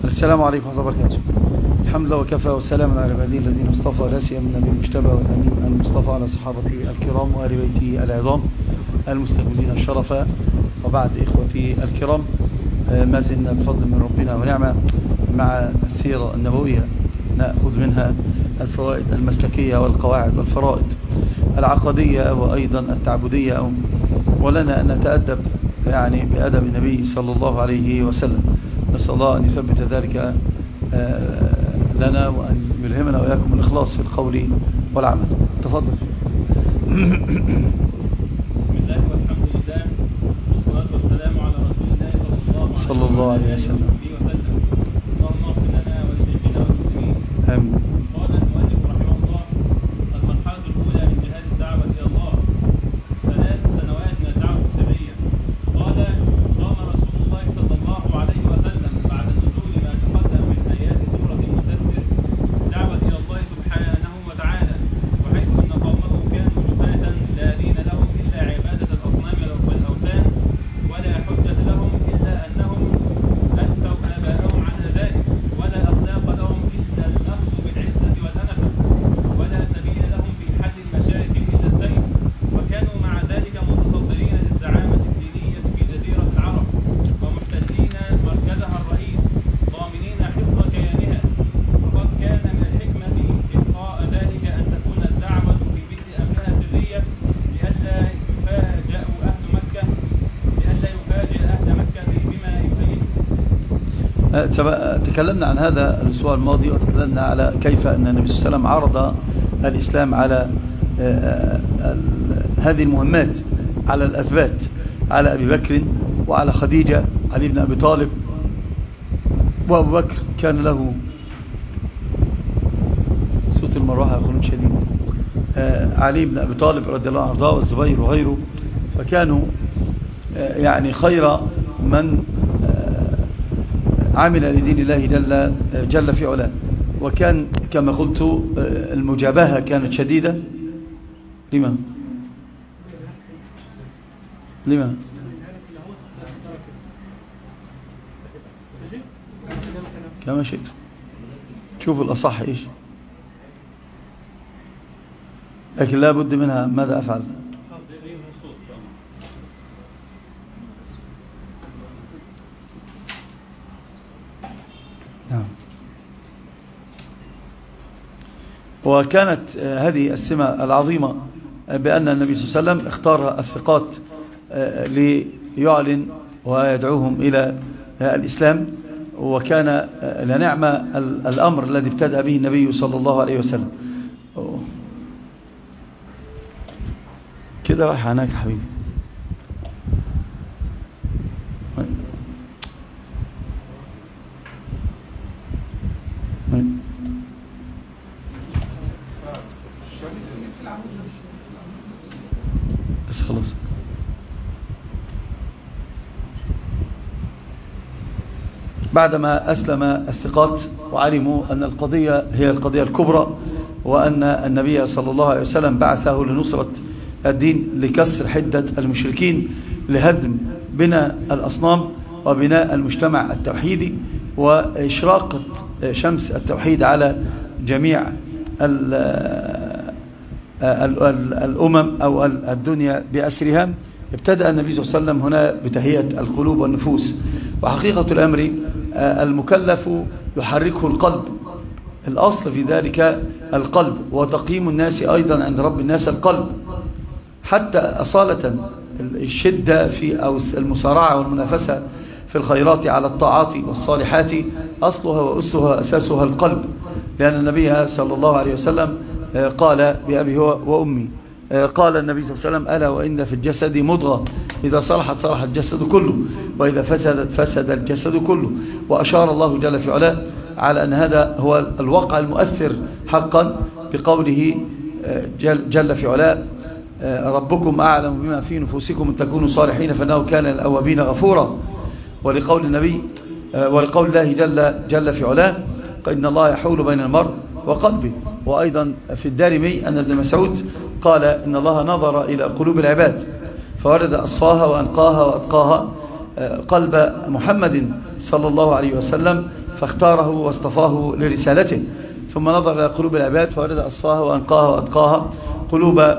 السلام عليكم ورحمة الله وبركاته. الحمد لله وكفى وسلام على عباده الذين اصطفى، لا سيما النبي المجتبى والأمين المصطفى على صحابته الكرام وآل بيته العظام المستقبلين الشرفاء. وبعد إخوتي الكرام، ما زلنا بفضل من ربنا ونعمة مع السيرة النبوية، نأخذ منها الفوائد المسلكية والقواعد والفرائض العقدية وأيضا التعبدية، ولنا أن نتأدب بأدب النبي صلى الله عليه وسلم. نسأل الله أن يثبت ذلك لنا وأن يلهمنا وإياكم الإخلاص في القول والعمل. تفضل. بسم الله والحمد لله والصلاة والسلام على رسول الله صلى الله عليه وسلم. اللهم اغفر لنا ولشيخنا والمسلمين. آمين. قال المؤلف رحمه الله: المرحلة الأولى من جهاد الدعوة إلى الله 3 سنوات من الدعوة السرية. قال: قام رسول الله صلى الله عليه وسلم بعد نزول ما تقدم من آيات سورة المدثر دعوة إلى الله سبحانه وتعالى، وحيث أن قومه كانوا جفاة لا دين لهم إلا عبادة الأصنام والأوثان، ولا حجة لهم إلا أنهم أنفوا آباءهم عن ذلك، ولا أخلاق لهم إلا الأخذ بالعزة والأنفة، ولا سبيل لهم في حل المشارك إلا السيف، وكانوا مع ذلك متصدرين للزعامة الدينية في جزيرة العرب ومحتلين مركزها الرئيس ضامنين حفظ كيانها. وقد كان من الحكمة إبقاء ذلك أن تكون الدعوة في بدء أمرها سرية لئلا يفاجئ أهل مكة بما يفيدهم. تكلمنا عن هذا الأسبوع الماضي، وتكلمنا على كيف أن النبي صلى الله عليه وسلم عرض الإسلام على هذه المهمات، على الأثبات، على أبي بكر وعلى خديجة، علي بن أبي طالب. وأبو بكر كان له صوت المروحة يقولون شديد، علي بن أبي طالب رضي الله عنه وارضاه، والزبير وغيره، فكانوا خير من عمل لدين الله جل في علاه. وكان كما قلت المجابهة كانت شديدة. لما كما شئت، شوفوا الأصح إيش، لكن لا بد منها. ماذا أفعل؟ نعم. وكانت هذه السمة العظيمة بأن النبي صلى الله عليه وسلم اختار الثقات ليعلن ويدعوهم إلى الإسلام، وكان لنعم الأمر الذي ابتدأ به النبي صلى الله عليه وسلم. كده رايح هناك حبيبي. بس خلاص. بعدما أسلم الثقات وعلموا أن القضية هي القضية الكبرى، وأن النبي صلى الله عليه وسلم بعثه لنصرة الدين، لكسر حدة المشركين، لهدم بناء الأصنام وبناء المجتمع التوحيدي، وإشراقة شمس التوحيد على جميع الأمم أو الدنيا بأسرها. ابتدأ النبي صلى الله عليه وسلم هنا بتهيئة القلوب والنفوس. وحقيقة الأمر المكلف يحركه القلب، الأصل في ذلك القلب، وتقييم الناس أيضا عند رب الناس القلب. حتى أصالة الشدة في أو المسارعة والمنافسة في الخيرات على الطاعات والصالحات أصلها وأسها أساسها القلب، لأن النبي صلى الله عليه وسلم قال بأبي هو وأمي، قال النبي صلى الله عليه وسلم: ألا وإن في الجسد مضغة إذا صلحت صلح الجسد كله، وإذا فسدت فسد الجسد كله. وأشار الله جل في علاه على أن هذا هو الواقع المؤثر حقا بقوله جل في علاه: ربكم أعلم بما في نفوسكم إن تكونوا صالحين فإنه كان للأوابين غفورا. ولقول النبي ولقول الله جل في علاه: إن الله يحول بين المرء وقلبه. وأيضا في الدارمي أن ابن مسعود قال: إن الله نظر إلى قلوب العباد فورد أصفاها وأنقاها وأتقاها قلب محمد صلى الله عليه وسلم، فاختاره واصطفاه لرسالته، ثم نظر إلى قلوب العباد فورد أصفاها وأنقاها وأتقاها قلوب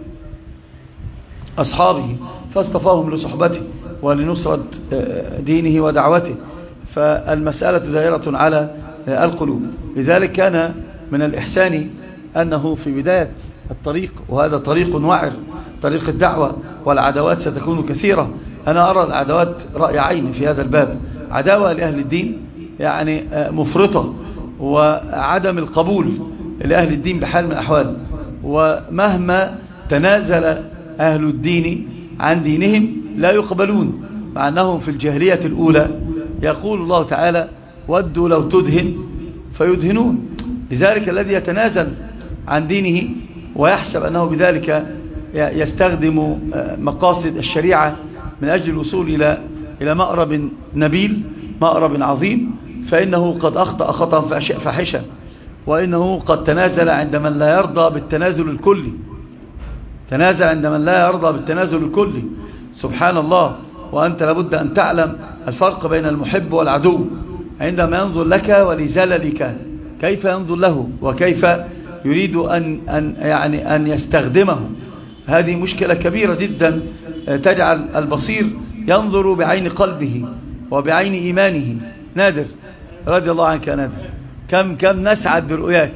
أصحابه فاصطفاهم لصحبته ولنصرة دينه ودعوته. فالمسألة دائرة على القلوب. لذلك كان من الإحسان أنه في بداية الطريق، وهذا طريق وعر، طريق الدعوة، والعداوات ستكون كثيرة. أنا أرى العداوات رأي عين في هذا الباب، عداوة لأهل الدين يعني مفرطة، وعدم القبول لأهل الدين بحال من الأحوال. ومهما تنازل أهل الدين عن دينهم لا يقبلون، مع أنهم في الجاهلية الأولى يقول الله تعالى ودوا لو تدهن فيدهنون. لذلك الذي يتنازل عن دينه ويحسب أنه بذلك يستخدم مقاصد الشريعة من أجل الوصول إلى مأرب نبيل، مأرب عظيم، فإنه قد أخطأ خطأ فاحشا، وإنه قد تنازل عند من لا يرضى بالتنازل الكلي، تنازل عند من لا يرضى بالتنازل الكلي. سبحان الله. وأنت لابد أن تعلم الفرق بين المحب والعدو عندما ينظر لك ولزللك، كيف ينظر له وكيف يريد أن يستخدمه. هذه مشكلة كبيرة جدا تجعل البصير ينظر بعين قلبه وبعين إيمانه. نادر رضي الله عنك يا نادر، كم نسعد برؤياك.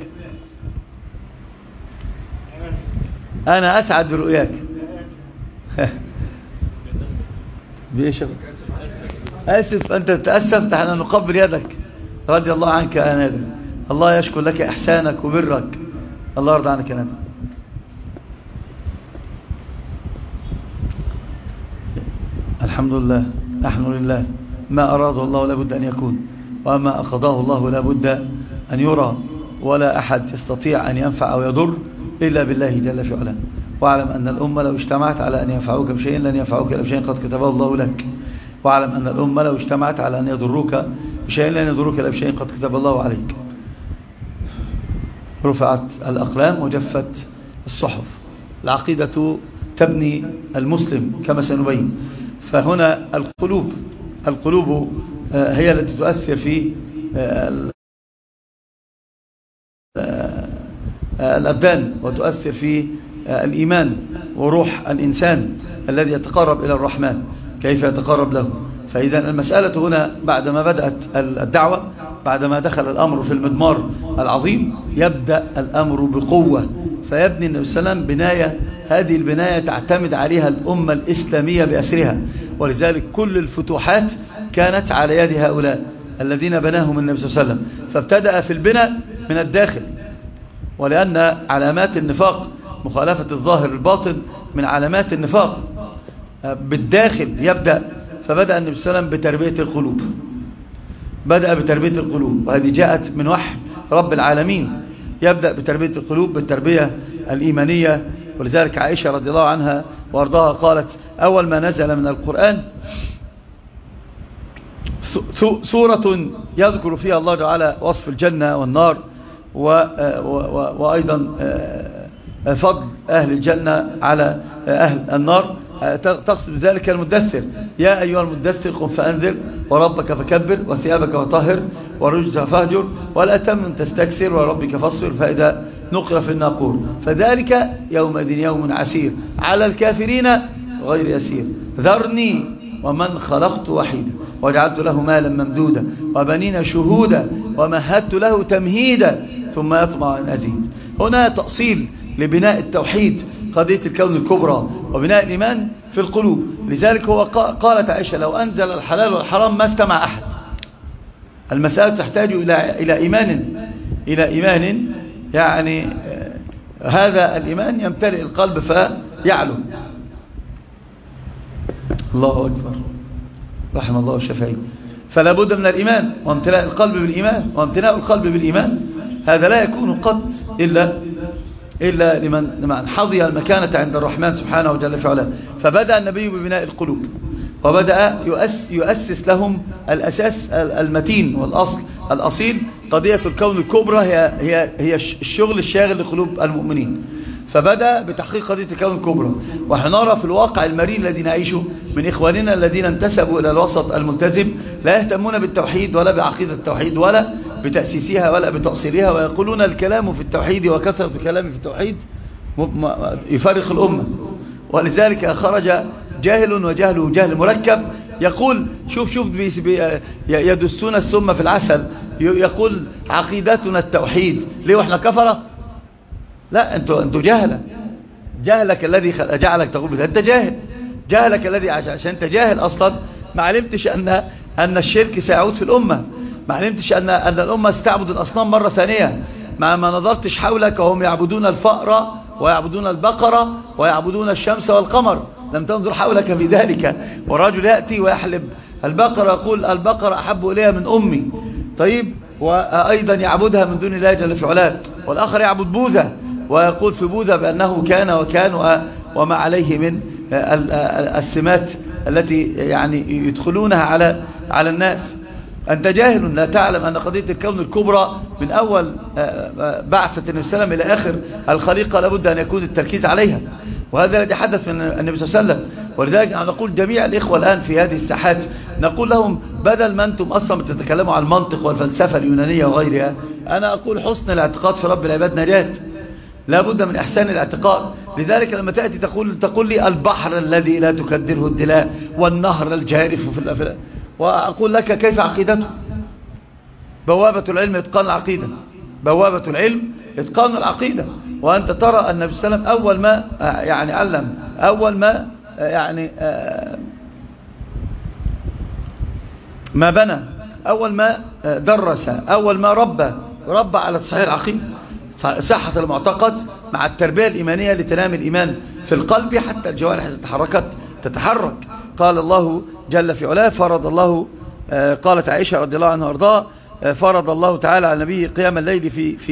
أنا أسعد برؤياك. بإيش آسف؟ أنت تتأسف؟ نحن نقبل يدك. رضي الله عنك يا نادر، الله يشكر لك إحسانك وبرك، الله يرضى عنك يا نادر. الحمد لله، نحن لله، ما أراده الله لابد أن يكون، وما أقضاه الله لابد أن يرى، ولا أحد يستطيع أن ينفع أو يضر إلا بالله جل في علاه. واعلم أن الأمة لو اجتمعت على أن ينفعوك بشيء لن ينفعوك إلا بشيء قد كتبه الله لك. واعلم أن الأمة لو اجتمعت على أن يضروك بشيء لن يضروك إلا بشيء قد كتب الله عليك. رفعت الأقلام وجفت الصحف. العقيدة تبني المسلم كما سنبين. فهنا القلوب هي التي تؤثر في الأبدان، وتؤثر في الإيمان وروح الإنسان الذي يتقرب إلى الرحمن، كيف يتقرب له. فإذا المسألة هنا بعدما بدأت الدعوة، بعدما دخل الأمر في المضمار العظيم، يبدأ الأمر بقوة. فيبني النبي صلى الله عليه وسلم بناية، هذه البناية تعتمد عليها الأمة الإسلامية بأسرها. ولذلك كل الفتوحات كانت على يد هؤلاء الذين بناهم النبي صلى الله عليه وسلم. فابتدأ في البناء من الداخل، ولأن علامات النفاق مخالفة الظاهر الباطن من علامات النفاق. بالداخل يبدأ. فبدأ النبي صلى الله عليه وسلم بتربية القلوب، بدأ بتربية القلوب، وهذه جاءت من وحي رب العالمين. يبدأ بتربية القلوب، بالتربية الإيمانية. ولذلك عائشة رضي الله عنها وارضاها قالت أول ما نزل من القرآن سورة يذكر فيها الله تعالى وصف الجنة والنار، وأيضا فضل أهل الجنة على أهل النار. تقصد بذلك المدثر، يا أيها المدثر قم فأنذر وربك فكبر وثيابك فطهر والرجز فاهجر ولا تمنن تستكثر وربك فاصبر فإذا نقر في الناقور فذلك يومئذ يوم عسير على الكافرين غير يسير ذرني ومن خلقت وحيدا وجعلت له مالا ممدودا وبنين شهودا ومهدت له تمهيدا ثم يطمع أن أزيد. هنا تأصيل لبناء التوحيد، قضية الكون الكبرى وبناء الإيمان في القلوب. لذلك هو قالت عائشة لو أنزل الحلال والحرام ما استمع أحد. المسألة تحتاج إلى إيمان يعني هذا الإيمان يمتلئ القلب فيعلو. الله أكبر، رحم الله الشافعي. فلا بد من الإيمان وامتلاء القلب بالإيمان، وامتلاء القلب بالإيمان هذا لا يكون قط إلا لمن حظي المكانة عند الرحمن سبحانه وجل في علاه. فبدأ النبي ببناء القلوب، وبدأ يؤسس لهم الأساس المتين والأصل الأصيل. قضية الكون الكبرى هي الشغل الشاغل لقلوب المؤمنين. فبدأ بتحقيق قضية الكون الكبرى. ونرى في الواقع المرين الذي نعيشه من إخواننا الذين انتسبوا إلى الوسط الملتزم لا يهتمون بالتوحيد ولا بعقيدة التوحيد ولا بتأسيسها ولا بتأصيلها، ويقولون الكلام في التوحيد وكثرة الكلام في التوحيد يفرق الأمة. ولذلك خرج جاهل وجهله جهل مركب يقول شوف يدسون السم في العسل، يقول عقيدتنا التوحيد. ليه واحنا كفرة؟ لا، انتوا جهلك الذي جعلك تقول بذلك. انت جهلك الذي عشان انت جاهل اصلا ما علمتش ان الشرك سيعود في الامه، ما علمتش ان الامه ستعبد الاصنام مره ثانيه، ما نظرتش حولك وهم يعبدون الفأر ويعبدون البقرة ويعبدون الشمس والقمر، لم تنظر حولك في ذلك. والرجل يأتي ويحلب البقرة يقول البقرة أحب إليها من أمي، طيب، وأيضا يعبدها من دون الله جل في علاه. والآخر يعبد بوذا ويقول في بوذا بأنه كان وكان وما عليه من السمات التي يعني يدخلونها على الناس. أنت جاهل لا تعلم أن قضية الكون الكبرى من أول بعثة النبي صلى الله عليه وسلم إلى آخر الخليقة لابد أن يكون التركيز عليها، وهذا الذي حدث من النبي صلى الله عليه وسلم. ولذلك نقول جميع الإخوة الآن في هذه الساحات نقول لهم بدل ما أنتم أصلا تتكلموا عن المنطق والفلسفة اليونانية وغيرها، أنا أقول حسن الاعتقاد في رب العباد نجاة، لا بد من إحسان الاعتقاد. لذلك لما تأتي تقول لي البحر الذي لا تكدره الدلاء والنهر الجارف في الأفلاك، وأقول لك كيف عقيدته؟ بوابة العلم إتقان العقيدة، بوابة العلم إتقان العقيدة. وأنت ترى النبي صلى الله عليه وسلم أول ما يعني علم، أول ما يعني ما بنى، أول ما درس، أول ما ربى على تصحيح العقيدة، صحة المعتقد مع التربية الإيمانية لتنام الإيمان في القلب حتى الجوارح إذا تتحرك. قال الله جل في علاه فرض الله، قالت عائشة رضي الله عنها وارضاها فرض الله تعالى على النبي قيام الليل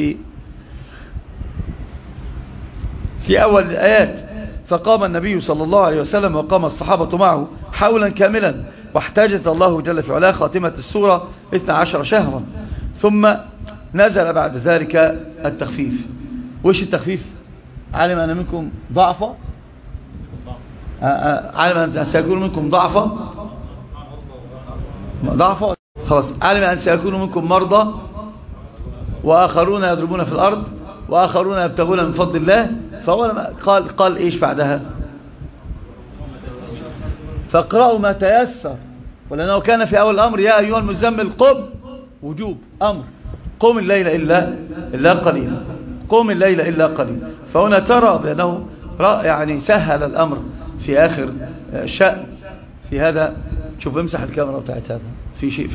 في أول الآيات، فقام النبي صلى الله عليه وسلم وقام الصحابة معه حولا كاملا، واحتجز الله جل في علاه خاتمة السورة 12 شهرا، ثم نزل بعد ذلك التخفيف. وش التخفيف؟ علم أن منكم ضعفا، علم أن سيكون منكم ضعفا خلاص، علم أن سيكون منكم مرضى وآخرون يضربون في الأرض وآخرون يبتغون من فضل الله، فأول قال إيش بعدها؟ فاقرأوا ما تيسر، ولأنه كان في أول الأمر يا أيها المزمل قم، وجوب أمر، قم الليل إلا قليلا، قم الليل إلا قليلا. فهنا ترى بأنه يعني سهل الأمر في آخر شأن في هذا. شوف امسح الكاميرا بتاعت هذا، في شيء في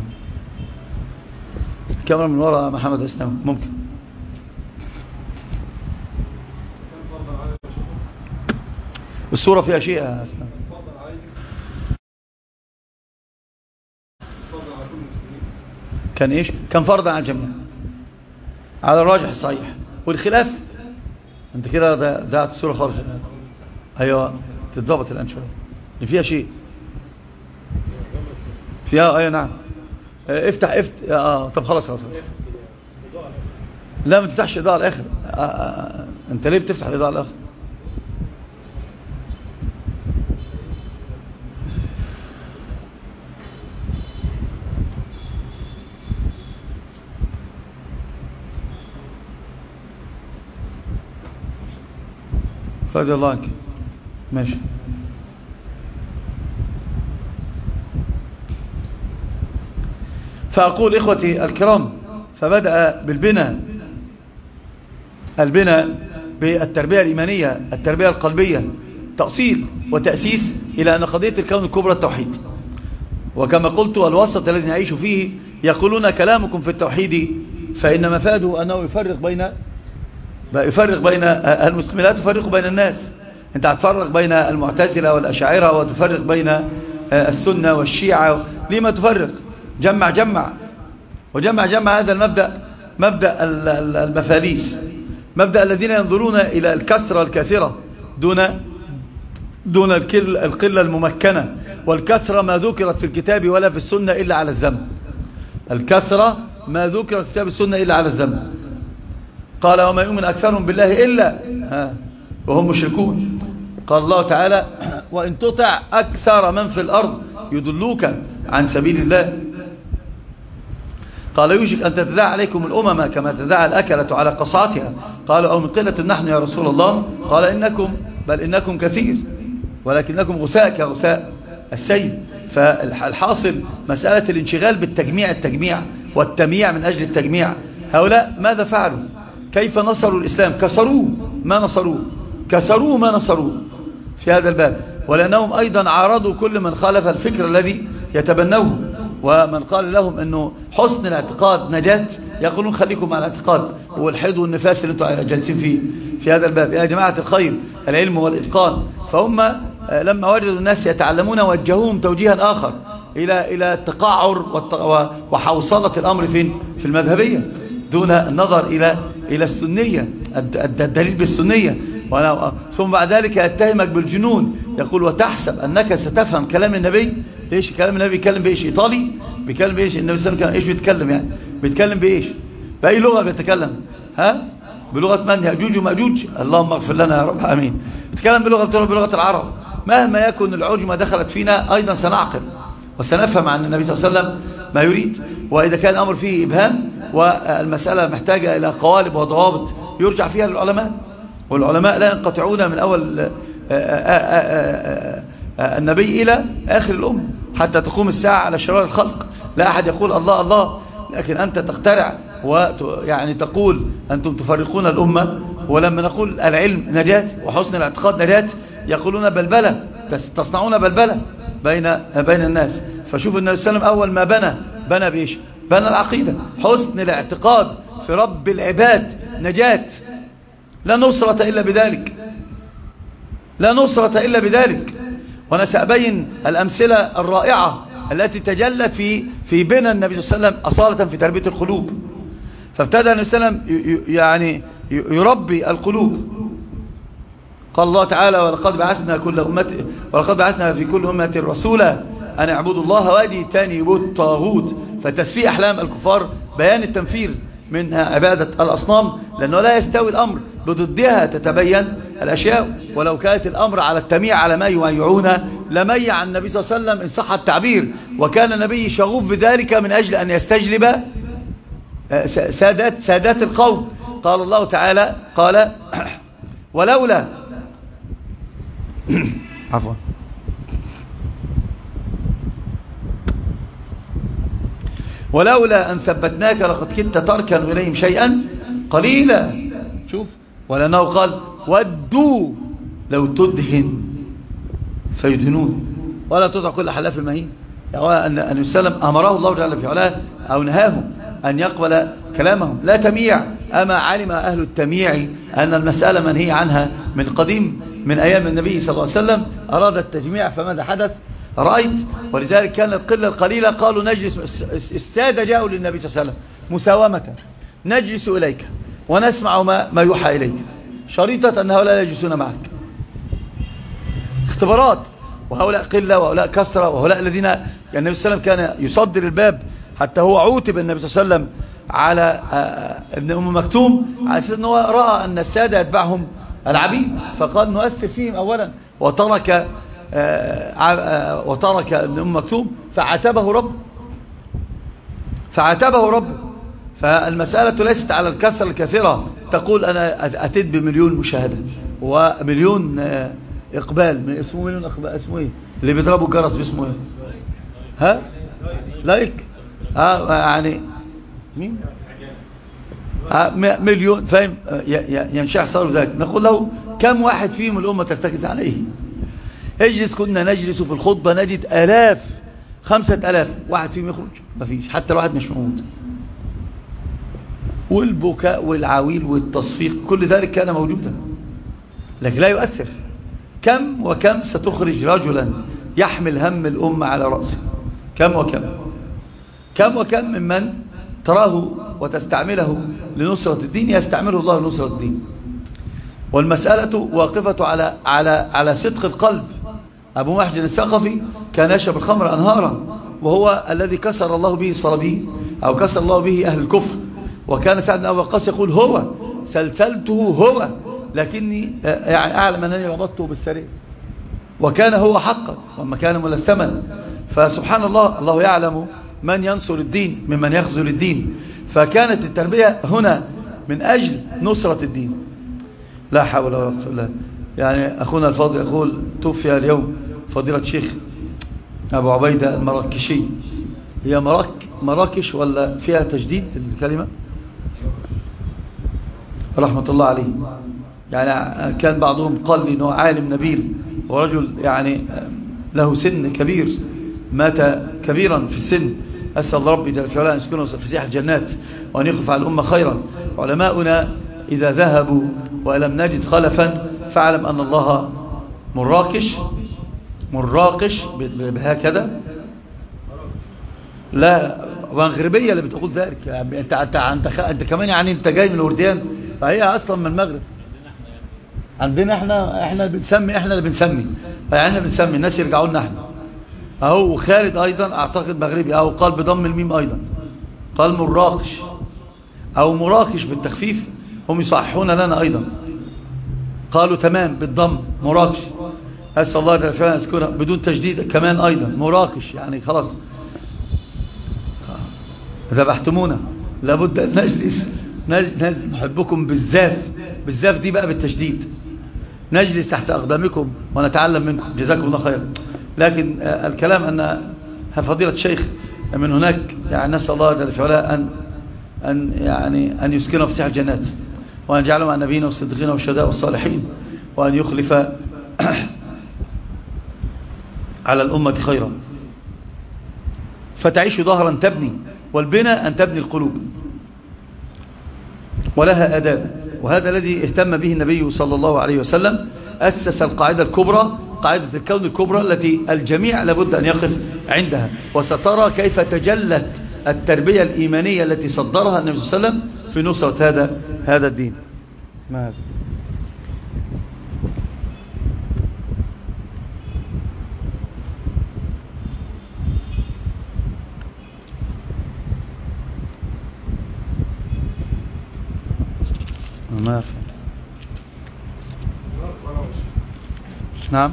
الكاميرا من وراء محمد اسناوي ممكن. الصورة فيها شيء يا اسناوي. كان ايش؟ كان فرضا على الجميع على الراجح الصحيح، والخلاف انت كده دعت الصورة خالص. ايوه تتظبط الان شويه اللي فيها شيء فيها. ايوه نعم، افتح طب خلاص لا ما تفتحش الاضاءه الاخر. انت ليه بتفتح الاضاءه الاخر؟ رضي الله عنك ماشي. فأقول إخوتي الكرام، فبدأ البناء بالتربية الإيمانية، التربية القلبية، تأصيل وتأسيس إلى أن قضية الكون الكبرى التوحيد. وكما قلت الوسط الذي نعيش فيه يقولون كلامكم في التوحيد فإن مفاده أنه يفرق بين المسلمين، لا تفرق بين الناس. أنت هتفرق بين المعتزلة والأشاعرة وتفرق بين السنة والشيعة، لما تفرق؟ جمع وجمع هذا المبدأ، مبدأ المفاليس، مبدأ الذين ينظرون إلى الكثرة الكثيرة دون القلة الممكنة. والكثرة ما ذكرت في الكتاب ولا في السنة إلا على الذم، الكثرة ما ذكرت في الكتاب والسنة إلا على الذم. قال وما يؤمن أكثرهم بالله وهم مشركون. قال الله تعالى: وإن تطع أكثر من في الأرض يضلوك عن سبيل الله. قال: يوشك أن تتداعى عليكم الأمم كما تداعى الأكلة على قصعتها. قالوا: أو من قلة نحن يا رسول الله؟ قال: بل إنكم كثير ولكنكم غثاء كغثاء السيل. فالحاصل مسألة الانشغال التجميع والتمييع من أجل التجميع. هؤلاء ماذا فعلوا؟ كيف نصروا الإسلام؟ كسروه ما نصروه في هذا الباب. ولأنهم أيضا عارضوا كل من خالف الفكر الذي يتبنوه، ومن قال لهم أنه حسن الاعتقاد نجاة يقولون: خليكم مع الاعتقاد والحيض والنفاس اللي انتم جالسين فيه في هذا الباب. يا جماعة الخير، العلم والإتقان. فهم لما وجدوا الناس يتعلمون وجهوهم توجيها آخر إلى التقعر وحوصلة الأمر فين؟ في المذهبية، دون النظر إلى السنية، الدليل بالسنية. ثم بعد ذلك يتهمك بالجنون، يقول: وتحسب أنك ستفهم كلام النبي. إيش كلام النبي؟ بيتكلم بإيش؟ إيطالي؟ بيتكلم بإيش؟ النبي صلى الله عليه وسلم إيش بيتكلم يعني؟ بيتكلم بإيش؟ بأي لغة بيتكلم؟ بلغة من؟ يأجوج ومأجوج؟ اللهم اغفر لنا يا رب، آمين. بيتكلم بلغة العرب. مهما يكن العجمة دخلت فينا أيضا سنعقل وسنفهم عن النبي صلى الله عليه وسلم ما يريد. وإذا كان الأمر فيه إبهام والمسألة محتاجة إلى قوالب وضوابط يرجع فيها للعلماء، والعلماء لا ينقطعون من أول النبي إلى آخر الأمة حتى تقوم الساعة على شرار الخلق. لا أحد يقول الله الله، لكن أنت تخترع ويعني تقول أنتم تفرقون الأمة. ولما نقول العلم نجاة وحسن الاعتقاد نجاة يقولون بلبلة، تصنعون بلبلة بين الناس. فشوف النبي صلى الله عليه وسلم أول ما بنى بإيش؟ بنى العقيدة. حسن الاعتقاد في رب العباد نجاة، لا نصرة إلا بذلك، لا نصرة إلا بذلك. وأنا سأبين الأمثلة الرائعة التي تجلت في بنى النبي صلى الله عليه وسلم أصالة في تربية القلوب. فابتدأ النبي صلى الله عليه وسلم يعني يربي القلوب. قال الله تعالى: ولقد بعثنا في كل أمة رسولا أن اعبدوا الله واجتنبوا الطاغوت. فتسفيه أحلام الكفار، بيان التنفير من عبادة الأصنام، لأنه لا يستوي الأمر، بضدها تتبين الأشياء. ولو كانت الأمر على التمييع على ما يميعون لميع النبي صلى الله عليه وسلم إن صح التعبير. وكان النبي شغوف بذلك من أجل أن يستجلب سادات القوم. قال الله تعالى: قال: ولولا عفوا ولولا أن ثبتناك لقد كدت تركن إليهم شيئا قليلا. شوف، ولأنه قال: ودوا لو تدهن فيدهنون ولا تطع كل حلاف مهين. يعني النبي صلى الله عليه وسلم أمره الله جل في علاه أو نهاهم أن يقبل كلامهم، لا تمييع. أما علم أهل التمييع أن المسألة منهي عنها من قديم، من أيام النبي صلى الله عليه وسلم أراد التجميع، فماذا حدث؟ رأيت. ولذلك كان القلة القليلة قالوا نجلس، السادة جاءوا للنبي صلى الله عليه وسلم مساومة، نجلس إليك ونسمع ما يوحى إليك، شريطة أن هؤلاء لا يجلسون معك. اختبارات، وهؤلاء قلة وهؤلاء كثرة، وهؤلاء الذين يعني النبي صلى الله عليه وسلم كان يصدر الباب، حتى هو عوتب النبي صلى الله عليه وسلم على ابن أم مكتوم على أساس أنه رأى أن السادة يتبعهم العبيد، فقال نؤثر فيهم أولا، وترك ابن أم مكتوم فعاتبه رب. فالمسألة ليست على الكثرة الكثيرة، تقول أنا أتيت بمليون مشاهدة ومليون إقبال، اسمه مليون إقبال، اسمه إيه اللي بيضربوا الجرس باسمه إيه؟ لايك، يعني مين؟ مليون، فاهم؟ ينشأ صار ذلك. نقول له كم واحد فيهم الأمة ترتكز عليه؟ كنا نجلس في الخطبة نجد 1000 5000 واحد فيهم يخرج، ما فيش حتى الواحد مش موجود. والبكاء والعويل والتصفيق كل ذلك كان موجودا، لكن لا يؤثر. كم وكم ستخرج رجلا يحمل هم الأمة على رأسه؟ كم وكم ممن تراه وتستعمله لنصرة الدين يستعمله الله لنصرة الدين. والمسألة واقفة على صدق القلب. أبو محجن الثقفي كان يشرب الخمر أنهارا، وهو الذي كسر الله به الصليبيين أو كسر الله به أهل الكفر. وكان سعد بن أبي وقاص يقول هو سلسلته هو لكني يعني أعلم أنني ربطته بالسرير، وكان هو حقا وما كان ملثما. فسبحان الله، الله يعلم من ينصر الدين ممن يخذل الدين. فكانت التربية هنا من أجل نصرة الدين. لا حول ولا قوة إلا بالله. يعني أخونا الفاضل يقول توفي اليوم فضيلة الشيخ أبو عبيدة المراكشي. هي مراكش ولا فيها تجديد الكلمة؟ رحمة الله عليه. يعني كان بعضهم قال لي أنه عالم نبيل ورجل يعني له سن كبير، مات كبيرا في السن. أسأل الله ربي جل وعلا أن يسكنه في فسيح الجنات وأن يخلف على الأمة خيرا. علماؤنا إذا ذهبوا ولم نجد خلفا فاعلم أن الله مراقش بهكذا. لا ومغربية اللي بتقول ذلك. أنت كمان يعني أنت جاي من الورديان، فهي أصلا من المغرب. عندنا احنا اللي بنسمي يعني احنا بنسمي الناس يرجعوا لنا احنا. اهو خالد ايضا اعتقد مغربي، او قال بضم الميم ايضا، قال مراقش او مراكش بالتخفيف. هم يصححون لنا ايضا، قالوا تمام بالضم مراكش. اسال الله جل وعلا يذكرها بدون تجديد كمان ايضا مراكش. يعني خلاص ذبحتمونا، لابد ان نجلس نحبكم بالزاف دي بقى بالتشديد، نجلس تحت أقدامكم ونتعلم منكم، جزاكم الله خيرا. لكن الكلام أن فضيلة الشيخ من هناك، يعني نسأل الله جل وعلا أن يسكنه في فسيح الجنات، وأن يجعله مع النبيين والصديقين والشهداء والصالحين، وأن يخلف على الأمة خيرا. فتعيش ظهرا تبني، والبناء أن تبني القلوب ولها آداب. وهذا الذي اهتم به النبي صلى الله عليه وسلم. أسس القاعدة الكبرى، قاعدة الكون الكبرى التي الجميع لابد أن يقف عندها. وسترى كيف تجلت التربية الإيمانية التي صدرها النبي صلى الله عليه وسلم في نصرة هذا الدين. ما هذا؟ ما في. نعم.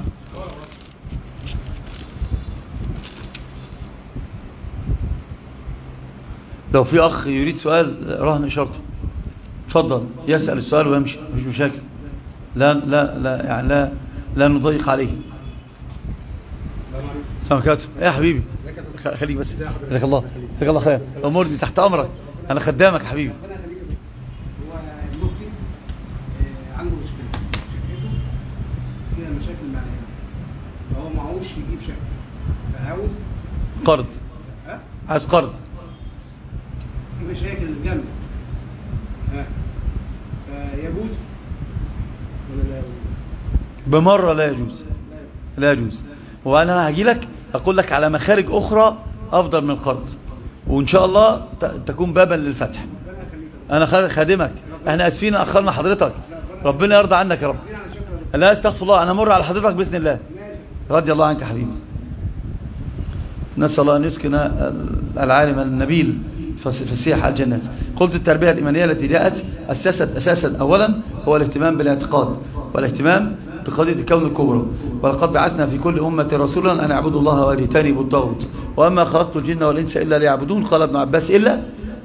لو في أخ يريد سؤال رهن إشارته تفضل يسأل السؤال ويمشي، مش مشاكل. لا يعني لا نضيق عليه. سمكاته يا حبيبي، خليك بس. جزاك الله خير. أمورني تحت أمرك، أنا خدامك حبيبي. يجيب شقه فعاوز قرض، عايز قرض. في مشاكل الجنة فيجوز ولا لا يجوز؟ بمرة لا يجوز. وأنا هجي لك أقول لك على مخارج أخرى أفضل من القرض، وإن شاء الله تكون بابا للفتح. أنا خادمك، احنا أسفين أخرنا حضرتك، ربنا يرضى عنك يا رب. لا استغفر الله، أنا مر على حضرتك بإذن الله. رضي الله عنك يا حبيبي. نسأل الله أن يسكن العالم النبيل فسيح الجنات. قلت التربية الإيمانية التي جاءت أساسا أولا هو الاهتمام بالاعتقاد والاهتمام بقضية الكون الكبرى. ولقد بعثنا في كل أمة رسولا أن يعبدوا الله ويجتنبوا الطاغوت وما خلقت الجن والإنس إلا ليعبدون. قال ابن عباس إلا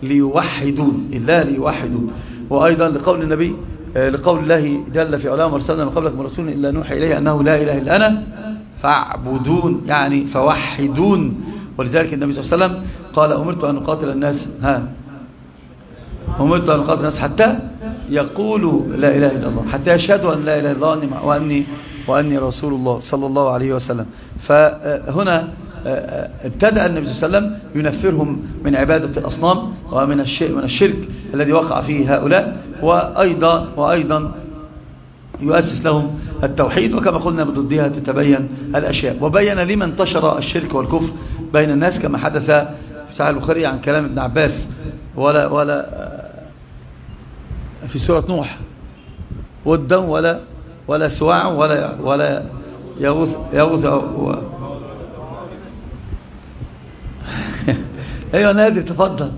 ليوحدون. وأيضا لقول النبي، لقول الله جل في علاه وارسلنا من قبلك من رسول إلا نوحي إليه أنه لا إله إلا أنا فاعبدون، يعني فوحدون. ولذلك النبي صلى الله عليه وسلم قال أمرت أن أقاتل الناس حتى يقولوا لا إله إلا الله، حتى يشهدوا أن لا إله إلا الله وأني رسول الله صلى الله عليه وسلم. فهنا ابتدأ النبي صلى الله عليه وسلم ينفرهم من عبادة الأصنام ومن الشرك الذي وقع فيه هؤلاء، وأيضا يؤسس لهم التوحيد. وكما قلنا بضدها تتبين الأشياء. وبين لما انتشر الشرك والكفر بين الناس كما حدث في صحيح البخاري عن كلام ابن عباس ولا في سورة نوح ودا ولا سواع ولا يغوث ايوه نادي تفضل.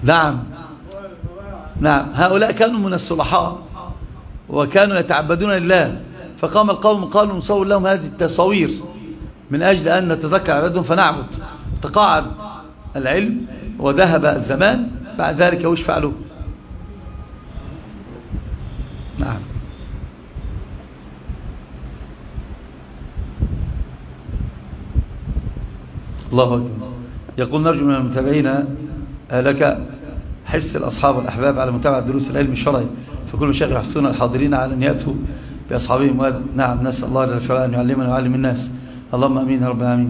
نعم نعم، هؤلاء كانوا من الصلحاء وكانوا يتعبدون لله، فقام القوم قالوا نصور لهم هذه التصاوير من أجل أن نتذكر عبادهم فنعبد. تقاعد العلم وذهب الزمان، بعد ذلك وش فعلوا؟ نعم. الله أكبر. يقول نرجو من المتابعين لك حس الأصحاب والأحباب على متابعة دروس العلم الشرعي، فكل مشايخ يحثون الحاضرين على أن يأتوا بأصحابهم. نعم، نسأل الله جل وعلا أن يعلمنا ويعلم الناس. اللهم أمين يا رب العالمين.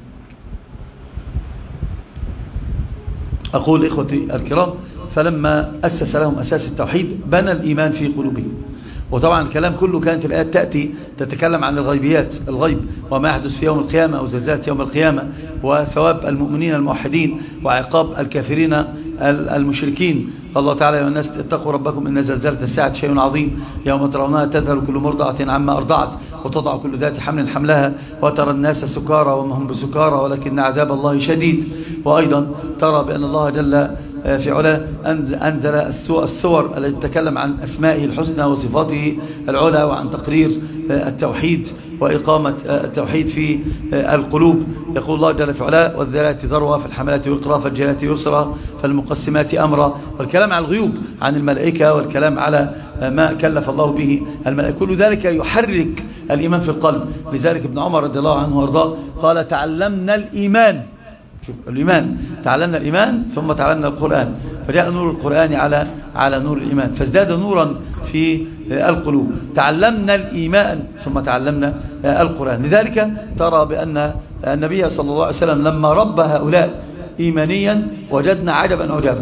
أقول إخوتي الكرام، فلما أسس لهم أساس التوحيد بنى الإيمان في قلوبهم. وطبعا الكلام كله كانت الآيات تأتي تتكلم عن الغيبيات، الغيب وما يحدث في يوم القيامة أو زلزلة يوم القيامة، وثواب المؤمنين الموحدين وعقاب الكافرين المشركين. قال الله تعالى: يا الناس اتقوا ربكم إن زلزلة الساعة شيء عظيم، يوم ترونها تذهل كل مرضعة عما أرضعت وتضع كل ذات حمل حملها وترى الناس سكارى وما هم بسكارى ولكن عذاب الله شديد. وأيضا ترى بأن الله جل في علاه أنزل السور التي تتكلم عن أسمائه الحسنى وصفاته العلى وعن تقرير التوحيد وإقامة التوحيد في القلوب. يقول الله جل في علاه: والذاريات ذروا فالحملات وقرا فالجاريات يسرا فالمقسمات أمرا. والكلام عن الغيوب، عن الملائكة، والكلام على ما كلف الله به الملائكة، كل ذلك يحرك الإيمان في القلب. لذلك ابن عمر رضي الله عنه وارضاه قال: تعلمنا الإيمان. شوف الإيمان، تعلمنا الإيمان ثم تعلمنا القرآن، فجاء نور القرآن على نور الإيمان فازداد نورا في القلوب. تعلمنا الإيمان ثم تعلمنا القرآن. لذلك ترى بأن النبي صلى الله عليه وسلم لما رب هؤلاء إيمانيا وجدنا عجبا عجبا،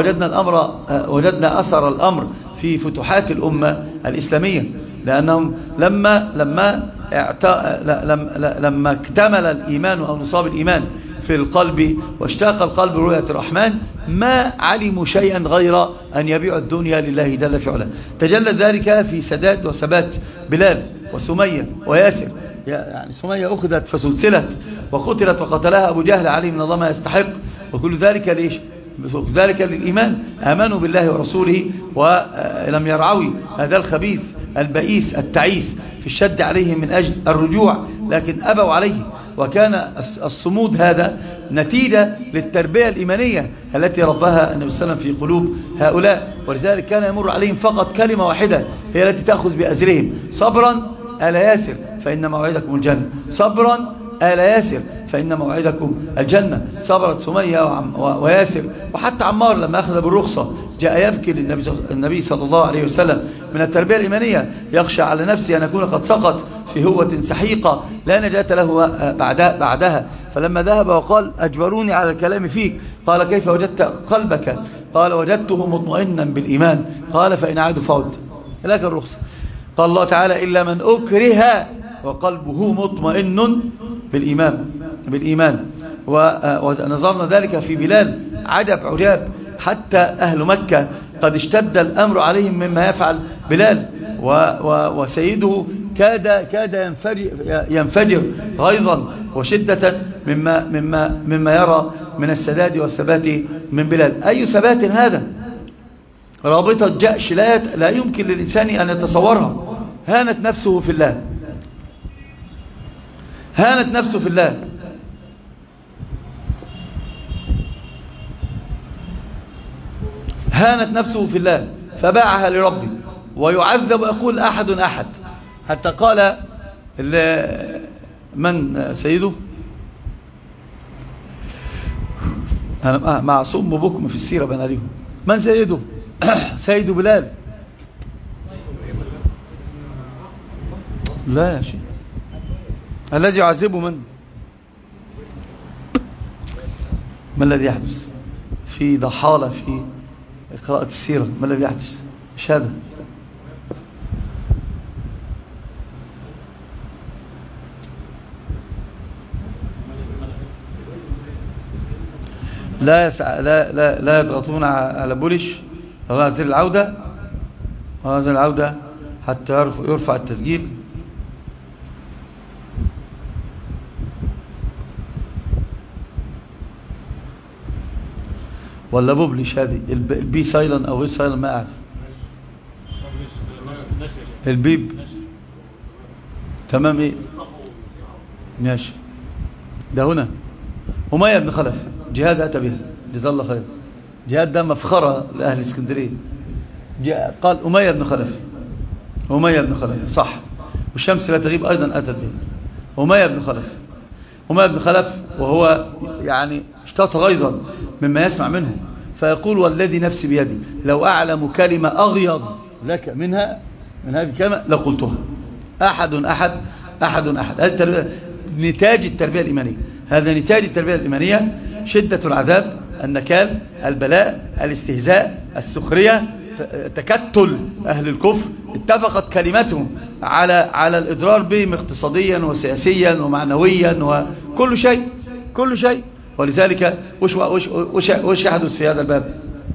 وجدنا أثر الأمر في فتوحات الأمة الإسلامية، لأنهم لما اكتمل الإيمان أو نصاب الإيمان في القلب واشتاق القلب رؤية الرحمن ما علموا شيئا غير أن يبيعوا الدنيا لله جل في علاه. تجلى ذلك في سداد وثبات بلال وسمية وياسر. يعني سمية أخذت فسلسلت وقتلت وقتلها أبو جهل عليه من الله ما يستحق، وكل ذلك ليش؟ ذلك للإيمان، آمنوا بالله ورسوله ولم يرعوا هذا الخبيث البئيس التعيس في الشد عليهم من أجل الرجوع، لكن أبوا عليه. وكان الصمود هذا نتيجة للتربية الإيمانية التي ربها النبي صلى الله عليه وسلم في قلوب هؤلاء. ولذلك كان يمر عليهم فقط كلمة واحدة هي التي تأخذ بأزرهم: صبرا آل ياسر فإن موعدكم الجنة. صبرا آل ياسر فإن موعدكم الجنة. صبرت سمية وياسر، وحتى عمار لما أخذ بالرخصة جاء يبكي للنبي صلى الله عليه وسلم من التربية الإيمانية، يخشى على نفسه أن يكون قد سقط في هوة سحيقة لا نجاة له بعدها. فلما ذهب وقال: أجبروني على الكلام فيك، قال: كيف وجدت قلبك؟ قال: وجدته مطمئنا بالإيمان. قال: فإن عادوا فعد لك الرخصة. قال الله تعالى: إلا من أكره وقلبه مطمئن بالإيمان. ونظرنا ذلك في بلال عجب عجاب، حتى أهل مكة قد اشتد الأمر عليهم مما يفعل بلال، وسيده كاد ينفجر غيظا وشدة مما يرى من السداد والثبات من بلال. أي ثبات هذا؟ رابطة جأش لا يمكن للإنسان أن يتصورها. هانت نفسه في الله، هانت نفسه في الله. هانت نفسه في الله فباعها لربه، ويعذب ويقول: أحد أحد. حتى قال من سيده؟ أنا معصوم بكم في السيرة بين عليهم. من سيده؟ سيد بلال. لا يا شيخ، الذي يعذبه من الذي يحدث في ضحالة في قراءة السيرة؟ ما الذي يحدث؟ مش هذا. لا يضغطون على بولش هذه العودة حتى يرفع التسجيل. ولا بوبلش هذه البي سايلن او غير سايلن ما اعرف. البيب تمام. ايه ماشي. ده هنا أمية بن خلف جهاد أتى بها جزاه الله خير. جهاد ده مفخرة لأهل اسكندرية. قال أمية بن خلف. أمية بن خلف صح. والشمس لا تغيب أيضا أتت به. أمية بن خلف. أمية بن خلف وهو يعني اشتاط غيظا مما يسمع منه فيقول والذي نفسي بيدي لو أعلم كلمة أغيظ لك من هذه الكلمة لقلتها. أحد هذا نتاج التربية الإيمانية. هذا نتاج التربية الإيمانية: شدة العذاب، النكال، البلاء، الاستهزاء، السخرية، تكتل أهل الكفر. اتفقت كلمتهم على الإضرار بهم اقتصاديا وسياسيا ومعنويا وكل شيء. ولذلك وش يحدث في هذا الباب؟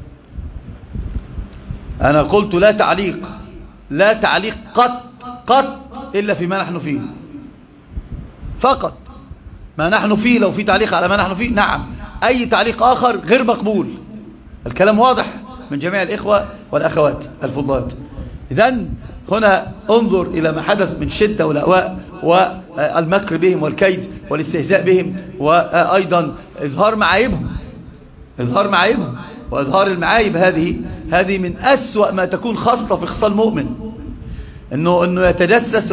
أنا قلت لا تعليق قط إلا فيما نحن فيه فقط. ما نحن فيه لو في تعليق على ما نحن فيه نعم، أي تعليق آخر غير مقبول. الكلام واضح من جميع الإخوة والأخوات الفضلات. إذن هنا انظر إلى ما حدث من شدة والأواء والمكر بهم والكيد والاستهزاء بهم، وأيضا إظهار معايبهم وإظهار المعايب. هذه من أسوأ ما تكون خاصة في خصال المؤمن، إنه يتجسس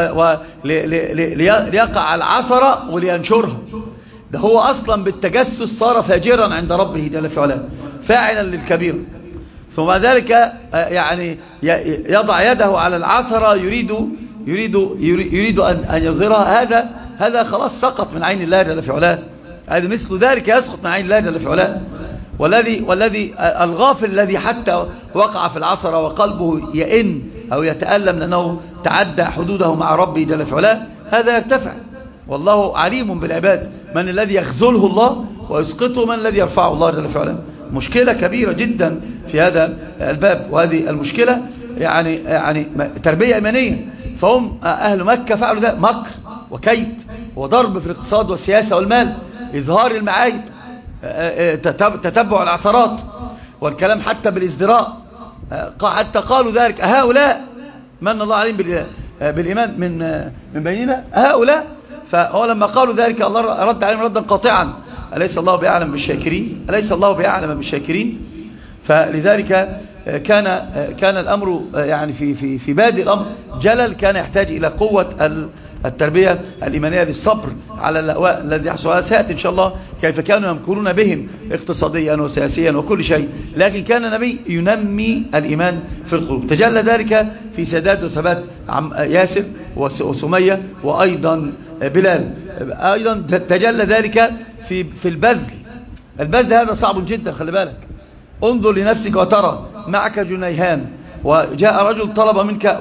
ليقع على العثرة ولينشرها. ده هو أصلا بالتجسس صار فاجرا عند ربه جل في علاه، فاعلا للكبير. ثم بعد ذلك يعني يضع يده على العثرة يريد أن يظهرها. هذا خلاص سقط من عين الله جل في علاه. هذا مثل ذلك يسقط من عين الله جل في علاه. والذي الغافل الذي حتى وقع في العثرة وقلبه يئن أو يتألم لأنه تعدى حدوده مع ربه جل في علاه، هذا يرتفع. والله عليم بالعباد، من الذي يخذله الله ويسقطه، من الذي يرفعه الله جل في علاه. مشكلة كبيرة جدا في هذا الباب، وهذه المشكلة يعني تربية إيمانية. فهم أهل مكة فعلوا ذلك: مكر وكيد وضرب في الاقتصاد والسياسة والمال، إظهار المعايب، تتبع العثرات، والكلام حتى بالازدراء. حتى قالوا ذلك: هؤلاء من الله عليهم بالإيمان من بيننا هؤلاء. فهو لما قالوا ذلك الله رد عليهم ردا قاطعا: أليس الله بأعلم بالشاكرين؟ فلذلك كان الأمر يعني في بادئ الأمر جلل، كان يحتاج إلى قوة التربية الإيمانية بالصبر على الأواء الذي يحصل. هذا سيأتي إن شاء الله كيف كانوا يمكرون بهم اقتصاديا وسياسيا وكل شيء، لكن كان النبي ينمي الإيمان في القلوب. تجلى ذلك في سداد وثبات ياسر وسمية وأيضا بلال. أيضا تجلى ذلك في البذل هذا صعب جدا. خلي بالك، انظر لنفسك وترى معك جنيهان وجاء رجل طلب منك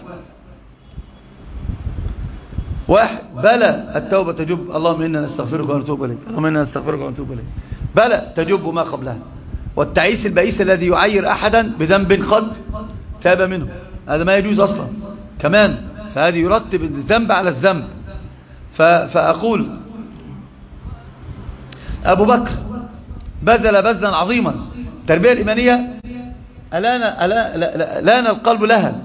واحد بلى التوبة تجب، اللهم إنا نستغفرك ونتوب إليك، بلى تجب ما قبلها. والتعيس البئيس الذي يعير أحدا بذنب قد تاب منه، هذا ما يجوز أصلا كمان. فهذه يرتب الذنب على الذنب. فأقول أبو بكر بذل بذلا عظيما. التربية الإيمانية لان القلب لها،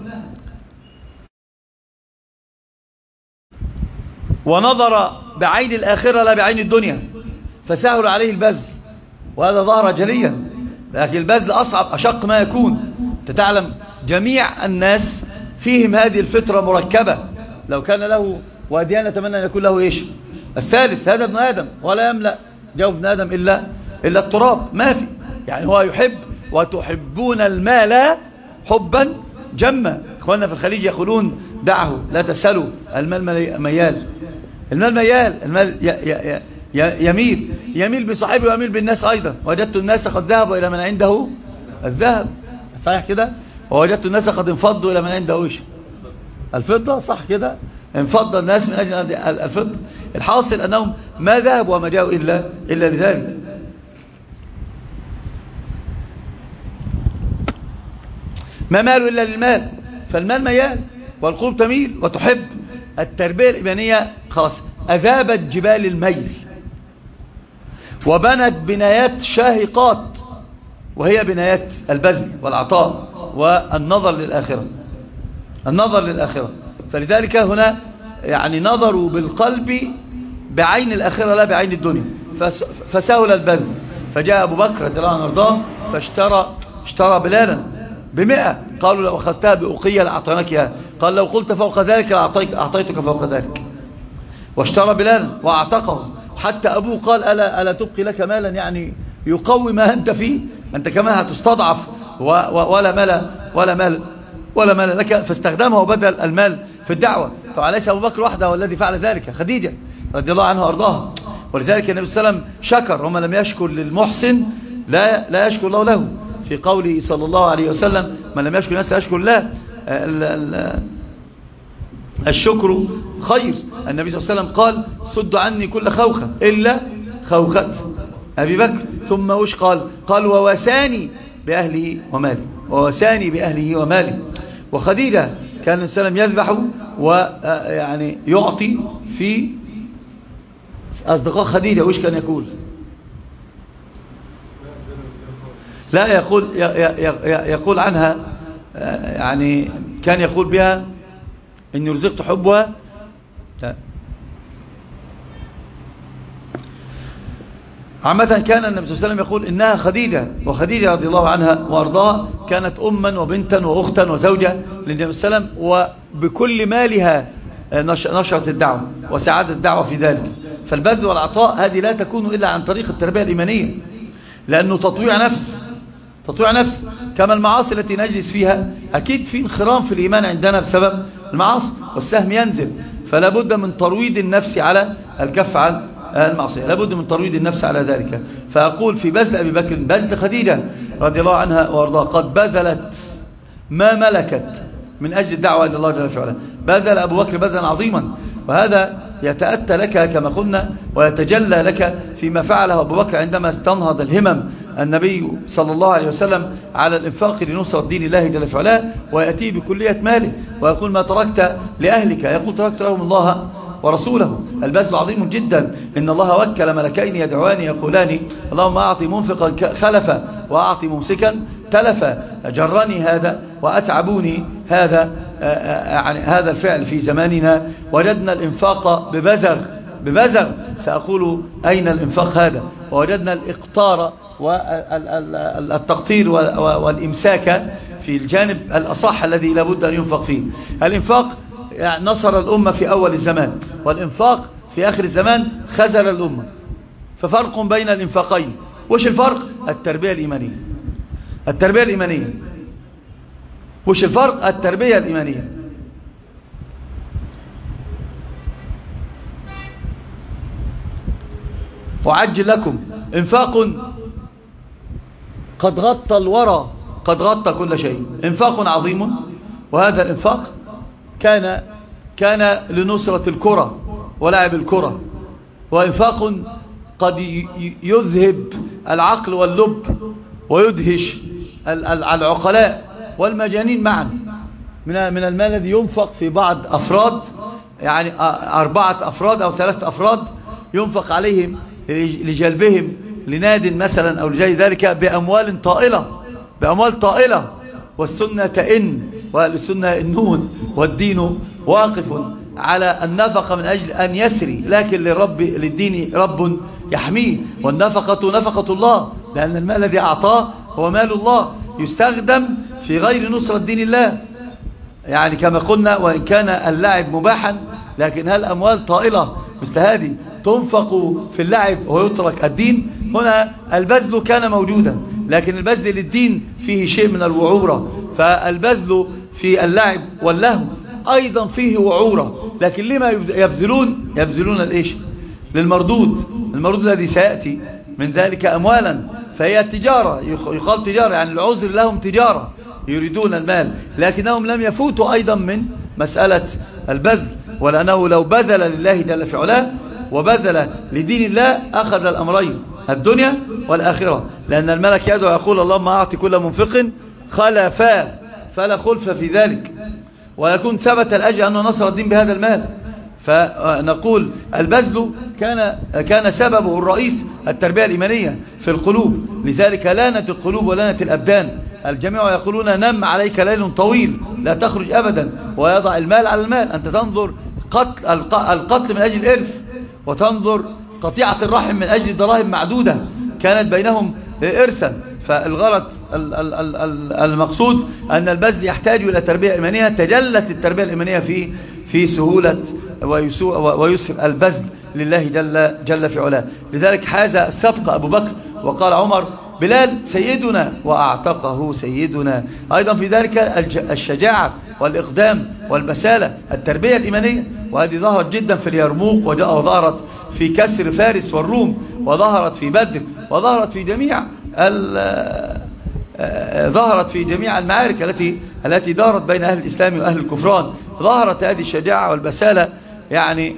ونظر بعين الآخرة لا بعين الدنيا، فسهل عليه البذل، وهذا ظهر جليا. لكن البذل أصعب أشق ما يكون. تتعلم جميع الناس فيهم هذه الفطرة مركبة. لو كان له واديان نتمنى أن يكون له إيش؟ الثالث. هذا ابن آدم ولا يملأ جوف ابن آدم إلا التراب. ما في يعني هو يحب، وتحبون المال حبا جما. إخواننا في الخليج يقولون: دعه لا تسألوا، المال ميال. المال يميل بصاحبه ويميل بالناس أيضا. وجدت الناس قد ذهبوا إلى من عنده الذهب، صحيح كده؟ ووجدت الناس قد انفضوا إلى من عنده إيش؟ الفضة، صح كده؟ انفض الناس من أجل الفضة. الحاصل أنهم ما ذهبوا وما جاءوا إلا لذلك. ما مالوا إلا للمال. فالمال ميال والقلوب تميل وتحب. التربية الإيمانية خلاص أذابت جبال الميل، وبنت بنايات شاهقات وهي بنايات البذل والعطاء والنظر للآخرة، النظر للآخرة. فلذلك هنا يعني نظروا بالقلب بعين الآخرة لا بعين الدنيا، فسهل البذل. فجاء أبو بكر رضي الله عنه وارضاه فاشترى بلالا ب100. قالوا لو أخذتها بأقية لأعطيناك إياها. قال لو قلت فوق ذلك أعطيتك فوق ذلك. واشترى بلالا وأعتقه، حتى أبوه قال ألا تبقي لك مالا يعني يقوي ما أنت فيه، أنت كمان هتستضعف ولا مال لك. فاستخدمه بدل المال في الدعوة. طبعا ليس أبو بكر وحده هو الذي فعل ذلك، خديجة رضي الله عنها وأرضاها. ولذلك النبي صلى الله عليه وسلم شكر، ومن لم يشكر للمحسن لا يشكر الله له، في قوله صلى الله عليه وسلم من لم يشكر الناس لا يشكر الله. الشكر خير. النبي صلى الله عليه وسلم قال صدوا عني كل خوخة إلا خوخة أبي بكر. ثم وش قال ووساني بأهله ومالي، ووساني بأهله ومالي. وخديجة كان النبي صلى الله عليه وسلم يذبح ويعني يعطي في أصدقاء خديجة. وش كان يقول؟ لا يقول عنها يعني كان يقول بها إني رزقت حبها. لا، عامة كان النبي صلى الله عليه وسلم يقول إنها خديجة. وخديجة رضي الله عنها وأرضاها كانت أما وبنتا وأختا وزوجة للنبي صلى الله عليه وسلم، وبكل مالها نشرت الدعوة وساعدت الدعوة في ذلك. فالبذل والعطاء هذه لا تكون إلا عن طريق التربية الإيمانية، لأنه تطويع نفس كما المعاصي التي نجلس فيها. أكيد في انخرام في الإيمان عندنا بسبب المعاصي، والسهم ينزل. فلا بد من ترويض النفس على الكف عن المعصية، لا بد من ترويض النفس على ذلك. فأقول في بذل أبي بكر، بذل خديجة رضي الله عنها وارضاها، قد بذلت ما ملكت من أجل الدعوة إلى الله جل وعلا. بذل أبو بكر بذلا عظيما، وهذا يتأتى لك كما قلنا ويتجلى لك فيما فعله أبو بكر عندما استنهض الهمم النبي صلى الله عليه وسلم على الإنفاق لنصرة دين الله جل وعلا، ويأتي بكلية ماله ويقول ما تركت لأهلك، يقول تركت لهم الله ورسوله. البذل عظيم جدا. إن الله وكل ملكين يدعوان يقولان اللهم أعطي منفقا خلفا وأعطي ممسكا تلفا. جرني هذا وأتعبوني هذا، يعني هذا الفعل في زماننا. وجدنا الإنفاق ببزغ سأقول أين الإنفاق هذا. ووجدنا الإقطار والتقطير والإمساك في الجانب الأصح الذي لابد أن ينفق فيه. الإنفاق يعني نصر الأمة في أول الزمان، والإنفاق في آخر الزمان خذل الأمة. ففرق بين الإنفاقين. وش الفرق؟ التربية الإيمانية. وش الفرق؟ التربية الإيمانية. وعجل لكم إنفاق قد غطى الورى، قد غطى كل شيء. إنفاق عظيم، وهذا الإنفاق كان لنصرة الكرة ولعب الكرة. وإنفاق قد يذهب العقل واللب ويدهش العقلاء والمجانين معا. من المال الذي ينفق في بعض أفراد، يعني 4 أفراد أو 3 أفراد ينفق عليهم لجلبهم لناد مثلا أو لجاي ذلك بأموال طائلة. والسنة تئن وأهل السنة إنون، والدين واقف على النفقة من أجل أن يسري، لكن للدين رب يحميه. والنفقة نفقة الله، لأن المال الذي أعطاه هو مال الله يستخدم في غير نصرة دين الله. يعني كما قلنا وإن كان اللعب مباحا، لكن هل أموال طائلة مثل هذه تنفق في اللعب ويترك الدين؟ هنا البذل كان موجودا، لكن البذل للدين فيه شيء من الوعورة. فالبذل في اللعب واللهو أيضا فيه وعورة، لكن لما يبذلون الإيش؟ للمردود الذي سيأتي من ذلك أموالا. فهي تجارة، يقال تجارة، يعني العذر لهم تجارة، يريدون المال، لكنهم لم يفوتوا أيضا من مسألة البذل. ولأنه لو بذل لله جل في علاه وبذل لدين الله أخذ الأمرين، الدنيا والآخرة. لأن الملك يدعو يقول اللهم أعطي كل منفق خلفا، فلا خلف في ذلك، ويكون ثبت الأجر أنه نصر الدين بهذا المال. فنقول البذل كان سببه الرئيس التربية الإيمانية في القلوب. لذلك لانت القلوب ولانت الأبدان. الجميع يقولون نم عليك ليل طويل لا تخرج أبدا، ويضع المال على المال. أنت تنظر القتل من أجل الإرث، وتنظر قطيعة الرحم من أجل دراهم معدودة كانت بينهم إرثا. فالغرض المقصود أن البذل يحتاج إلى تربية إيمانية. تجلت التربية الإيمانية في سهولة ويسر البذل لله جل في علاه. لذلك حاز السبق أبو بكر، وقال عمر بلال سيدنا وأعتقه سيدنا. أيضا في ذلك الشجاعة والإقدام والبسالة، التربية الإيمانية، وهذه ظهرت جدا في اليرموك، وظهرت في كسر فارس والروم، وظهرت في بدر، وظهرت في جميع المعارك التي دارت بين أهل الإسلام وأهل الكفران. ظهرت هذه الشجاعة والبسالة يعني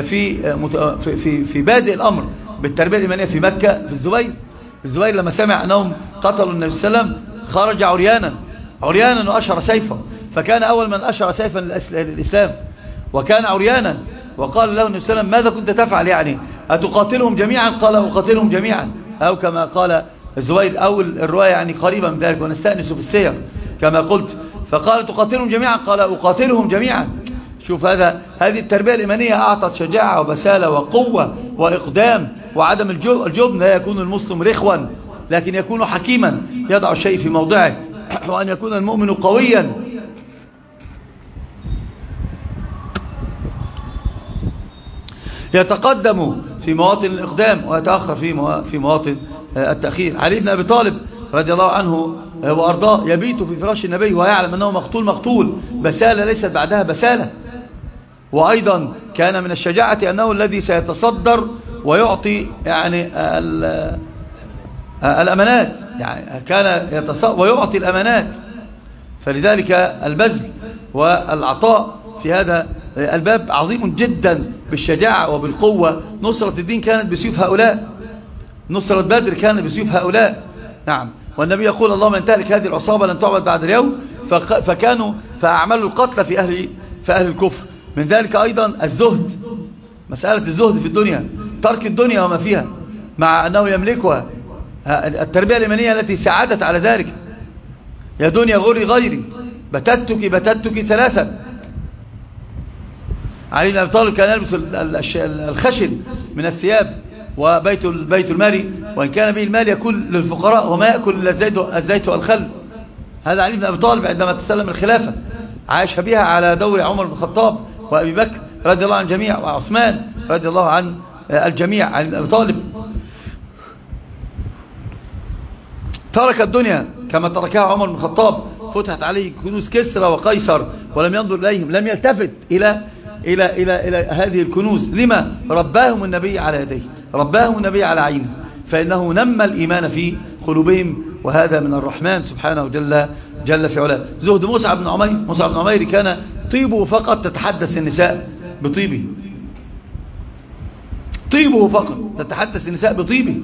في بادئ الأمر بالتربية الإيمانية في مكة. في الزبير لما سمع أنهم قتلوا النبي صلى الله عليه وسلم خرج عريانا وأشر سيفا، فكان أول من أشر سيفا للإسلام، وكان عريانا. وقال له النبي صلى الله عليه وسلم ماذا كنت تفعل؟ يعني أتقاتلهم جميعا؟ قال أقاتلهم جميعا، أو كما قال الزبير، أو الرواية يعني قريبة من ذلك، ونستأنس في السير كما قلت. فقال تقاتلهم جميعا؟ قال أقاتلهم جميعا. شوف هذه التربية الإيمانية أعطت شجاعة وبسالة وقوة وإقدام وعدم الجبن. لا يكون المسلم رخوا، لكن يكون حكيما يضع الشيء في موضعه، وأن يكون المؤمن قويا يتقدم في مواطن الإقدام ويتأخر في مواطن التأخير. علي بن أبي طالب رضي الله عنه وأرضاه يبيت في فراش النبي ويعلم أنه مقتول بسالة ليست بعدها بسالة. وأيضا كان من الشجاعة أنه الذي سيتصدر ويعطي يعني الأمانات، يعني كان يتصدر ويعطي الأمانات. فلذلك البذل والعطاء في هذا الباب عظيم جدا بالشجاعة وبالقوة. نصرة الدين كانت بسيوف هؤلاء، نصرة بدر كانت بسيوف هؤلاء. نعم. والنبي يقول اللهم ان تهلك هذه العصابة لن تعبد بعد اليوم. فأعملوا القتل في أهل الكفر. من ذلك أيضا الزهد، مسألة الزهد في الدنيا، ترك الدنيا وما فيها مع أنه يملكها. التربية الإيمانية التي ساعدت على ذلك. يا دنيا غري غيري بتتك ثلاثا. علي بن أبي طالب كان يلبس الخشن من الثياب، وبيت المال وإن كان به المال يكون للفقراء وما يأكل إلا الزيت والخل. هذا علي بن أبي طالب عندما تسلم الخلافة عاش بها على دور عمر بن الخطاب وأبي بكر رضي الله عن الجميع، وعثمان رضي الله عن الجميع. علي بن أبي طالب ترك الدنيا كما تركها عمر بن الخطاب. فتحت عليه كنوز كسرى وقيصر ولم ينظر إليهم، لم يلتفت إلى هذه الكنوز. لما؟ رباهم النبي على يديه، رباهم النبي على عينه، فإنه نمى الإيمان في قلوبهم، وهذا من الرحمن سبحانه جل في علاه. زهد مصعب بن عمير كان طيبه فقط تتحدث النساء بطيبه، طيبه فقط تتحدث النساء بطيبه.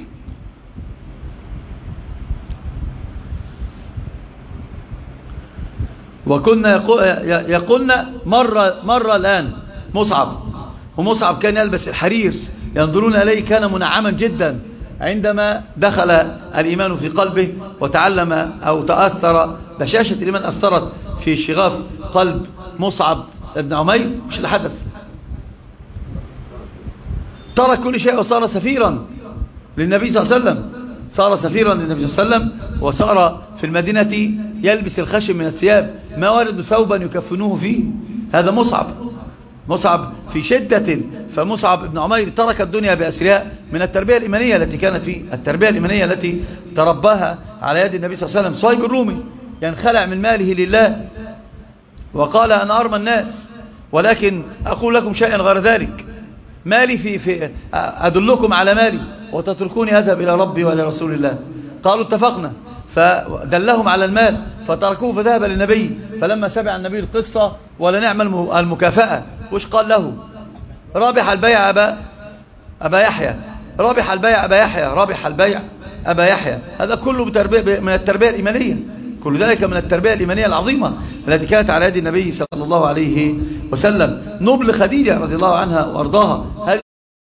وكنا يقولنا مرة الآن ومصعب كان يلبس الحرير، ينظرون إليه كان منعما جدا. عندما دخل الإيمان في قلبه وتعلم أو تأثر، بشاشة الإيمان أثرت في شغاف قلب مصعب بن عمير. مش اللي حدث، ترك كل شيء وصار سفيرا للنبي صلى الله عليه وسلم، صار سفيرا للنبي صلى الله عليه وسلم، وصار في المدينة يلبس الخشن من الثياب، ما وجدوا ثوبا يكفنوه فيه. هذا مصعب في شدة. فمصعب بن عمير ترك الدنيا بأسرها من التربية الإيمانية التي كانت فيه، التربية الإيمانية التي ترباها على يد النبي صلى الله عليه وسلم. صهيب الرومي ينخلع من ماله لله وقال أنا أرمى الناس، ولكن أقول لكم شيئا غير ذلك، مالي في أدلكم على مالي وتتركوني أذهب إلى ربي وإلى رسول الله. قالوا اتفقنا، فدلهم على المال فتركوه فذهب للنبي. فلما سمع النبي القصة ولا نعمل المكافأة، وش قال له؟ رابح البيع أبا يحيى، رابح البيع أبا يحيى، رابح البيع أبا يحيى. هذا كله من التربية الإيمانية، كل ذلك من التربية الإيمانية العظيمة التي كانت على يد النبي صلى الله عليه وسلم. نبل خديجة رضي الله عنها وأرضاها، هذه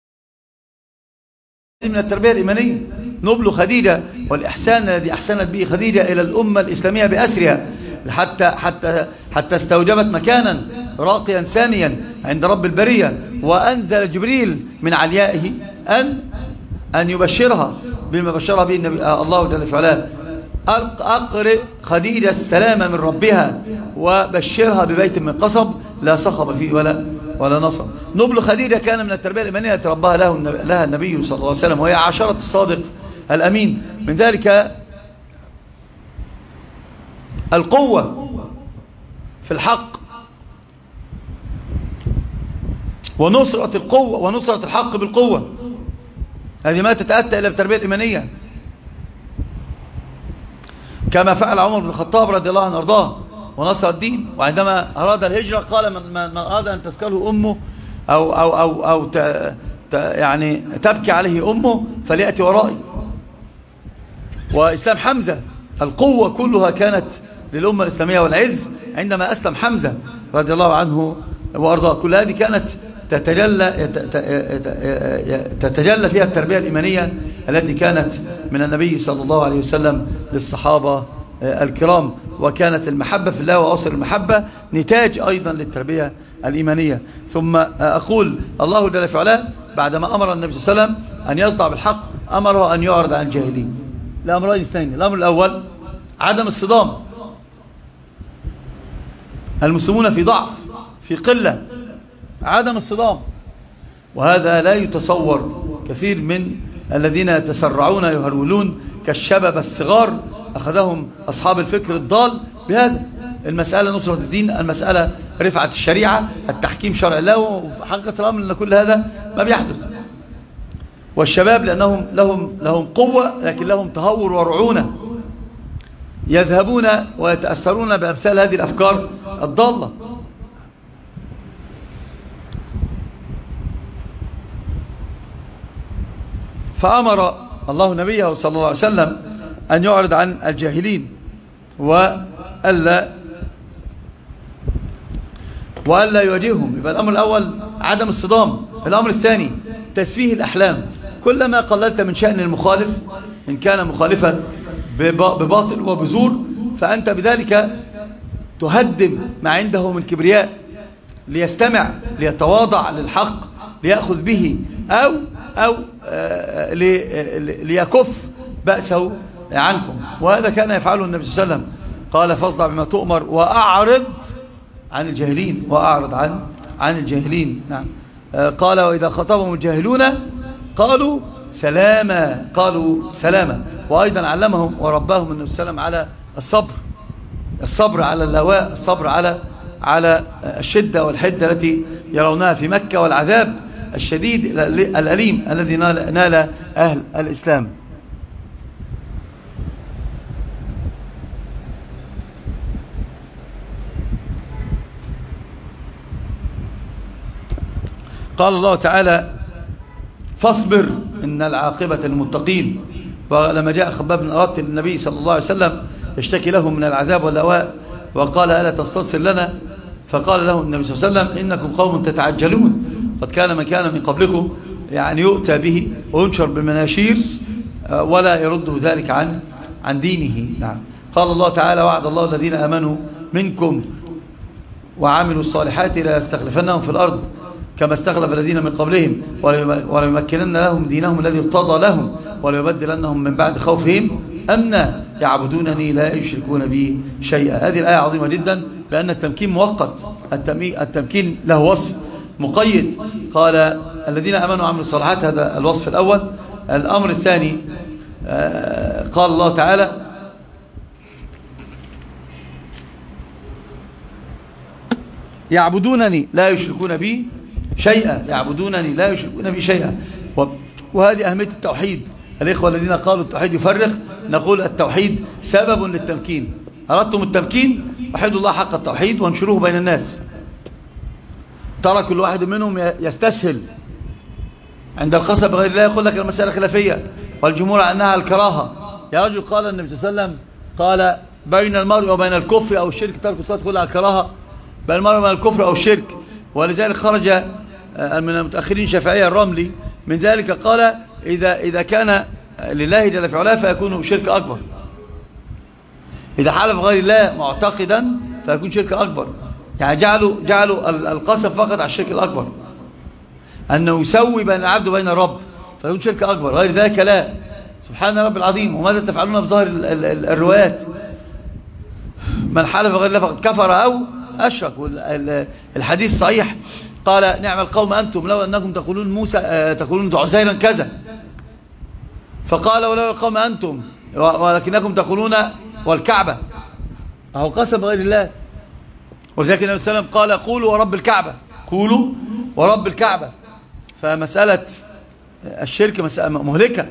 من التربية الإيمانية. نبل خديجة والإحسان الذي أحسنت به خديجة إلى الأمة الإسلامية بأسرها حتى استوجبت مكانا راقيا ثانيا عند رب البرية، وأنزل جبريل من عليائه أن يبشرها بما بشرها به الله جل وعلا: أقرئ خديجة السلام من ربها وبشرها ببيت من قصب لا صخب فيه ولا نصب. نبل خديجة كان من التربية الإيمانية التي رباها لها النبي صلى الله عليه وسلم، وهي عاشرة الصادق الأمين. من ذلك القوة في الحق ونصرة القوة ونصرة الحق بالقوة، هذه ما تتأتى إلى التربية الإيمانية، كما فعل عمر بن الخطاب رضي الله عنه وارضاه ونصر الدين. وعندما أراد الهجرة قال: من أراد أن تسكله أمه أو يعني تبكي عليه أمه فليأتي ورائي. وإسلام حمزة القوة كلها كانت للأمة الإسلامية والعز عندما أسلم حمزة رضي الله عنه وأرضاه. كل هذه كانت تتجلى فيها التربية الإيمانية التي كانت من النبي صلى الله عليه وسلم للصحابة الكرام. وكانت المحبة في الله وأصل المحبة نتاج أيضا للتربية الإيمانية. ثم أقول: الله جل وعلا بعدما أمر النبي صلى الله عليه وسلم أن يصدع بالحق أمره أن يعرض عن الجاهلين لأمرين اثنين. الأمر الأول عدم الصدام، المسلمون في ضعف في قلة، عدم الصدام، وهذا لا يتصور. كثير من الذين يتسرعون يهرولون كالشباب الصغار أخذهم أصحاب الفكر الضال بهذا. المسألة نصرة الدين، المسألة رفعة الشريعة، التحكيم شرع الله، وحقيقة الأمر أن كل هذا ما بيحدث. والشباب لأنهم لهم قوة لكن لهم تهور ورعونة، يذهبون ويتأثرون بأمثال هذه الأفكار الضالة. فأمر الله نبيه صلى الله عليه وسلم أن يعرض عن الجاهلين وألا يواجههم. يبقى الأمر الأول عدم الصدام. الأمر الثاني تسفيه الأحلام. كلما قللت من شأن المخالف إن كان مخالفا بباطل وبزور فأنت بذلك تهدم ما عنده من كبرياء، ليستمع ليتواضع للحق ليأخذ به أو ليكف بأسه عنكم. وهذا كان يفعله النبي صلى الله عليه وسلم. قال: فاصدع بما تؤمر وأعرض عن الجاهلين، وأعرض عن الجاهلين. نعم. قال: وإذا خطبهم الجاهلون قالوا سلاما. وأيضا علمهم ورباهم النبي صلى الله عليه وسلم على الصبر على اللواء، الصبر على الشدة والحدة التي يرونها في مكة، والعذاب الشديد الأليم الذي نال أهل الإسلام. قال الله تعالى: فاصبر إن العاقبة للمتقين. ولما جاء خباب بن أرات للنبي صلى الله عليه وسلم يشتكي له من العذاب واللواء وقال: ألا تستنصر لنا؟ فقال له النبي صلى الله عليه وسلم: إنكم قوم تتعجلون، قد كان من كان من قبلكم يعني يؤتى به وينشر بالمناشير ولا يرد ذلك عن دينه. نعم. قال الله تعالى: وعد الله الذين آمنوا منكم وعملوا الصالحات لا يستخلفنهم في الأرض كما استخلف الذين من قبلهم وليمكنن لهم دينهم الذي ارتضى لهم وليبدلنهم من بعد خوفهم أمنا يعبدونني لا يشركون بي شيئا. هذه الآية عظيمة جدا لأن التمكين مؤقت، التمكين له وصف مقيد. قال: الذين آمنوا وعملوا الصالحات، هذا الوصف الأول. الأمر الثاني قال الله تعالى: يعبدونني لا يشركون بي شيئا، يعبدونني لا يشركون بي شيئا. وهذه أهمية التوحيد. الإخوة الذين قالوا التوحيد يفرق، نقول التوحيد سبب للتمكين. أردتم التمكين وحدوا الله حق التوحيد وانشروه بين الناس. ترى كل واحد منهم يستسهل عند القصب غير الله، يقول لك المسألة خلافية والجمهور عنها الكراهة. يا رجل، قال النبي صلى الله عليه وسلم، قال: بين المرء وبين الكفر أو الشرك، ترك الصلاة كلها على الكراهة، بين المرء وبين الكفر أو الشرك. ولذلك خرج من المتأخرين شافعية الرملي من ذلك، قال إذا كان لله جل في علاه فيكون شرك أكبر، إذا حلف غير الله معتقدا فيكون شرك أكبر. يعني جعلوا القسم فقط على الشرك الأكبر، أنه يسوي بين العبد وبين الرب فيكون شرك أكبر، غير ذلك لا. سبحان رب العظيم. وماذا تفعلون بظاهر الروايات؟ من حلف غير الله فقد كفر أو أشرك. الحديث صحيح، قال نعم القوم أنتم لو أنكم تقولون عزيرا كذا، فقال ولو القوم أنتم ولكنكم تقولون والكعبة، أهو قسم غير الله. وذلك النبي صلى الله عليه وسلم قال قولوا ورب الكعبة، قولوا ورب الكعبة. فمسألة الشرك مسألة مهلكة.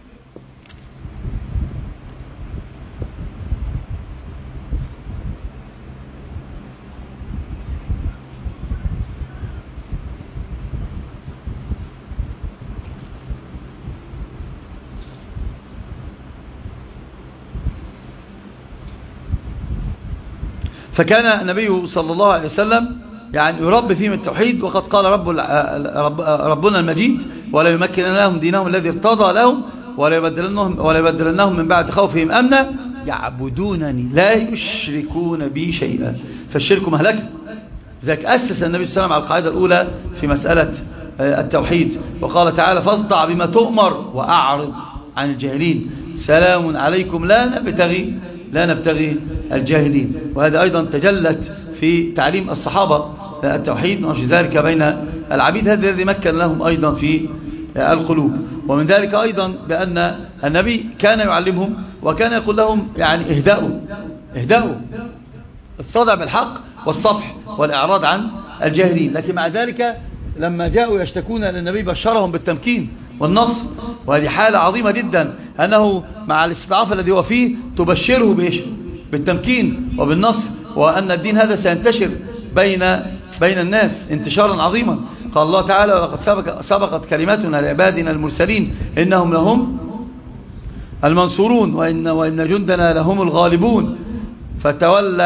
فكان النبي صلى الله عليه وسلم يعني يربي فيهم التوحيد، وقد قال ربنا المجيد ولا يمكن لهم دينهم الذي ارتضى لهم ولا يبدلنهم من بعد خوفهم أمنا يعبدونني لا يشركون بي شيئا. فالشرك مهلكة. لذلك أسس النبي صلى الله عليه وسلم على القاعدة الأولى في مسألة التوحيد، وقال تعالى فاصدع بما تؤمر وأعرض عن الجاهلين سلام عليكم لا نبتغي الجاهلين. وهذا أيضا تجلت في تعليم الصحابة التوحيد ونشر ذلك بين العبيد، هذا الذي مكن لهم أيضا في القلوب. ومن ذلك أيضا بأن النبي كان يعلمهم وكان يقول لهم يعني اهدأوا الصدع بالحق والصفح والإعراض عن الجاهلين. لكن مع ذلك لما جاءوا يشتكون للنبي بشرهم بالتمكين والنصر، وهذه حالة عظيمة جدا، أنه مع الاستضعاف الذي هو فيه تبشره بالتمكين وبالنصر، وأن الدين هذا سينتشر بين الناس انتشارا عظيما. قال الله تعالى ولقد سبقت كلماتنا لعبادنا المرسلين إنهم لهم المنصورون وإن جندنا لهم الغالبون فتولى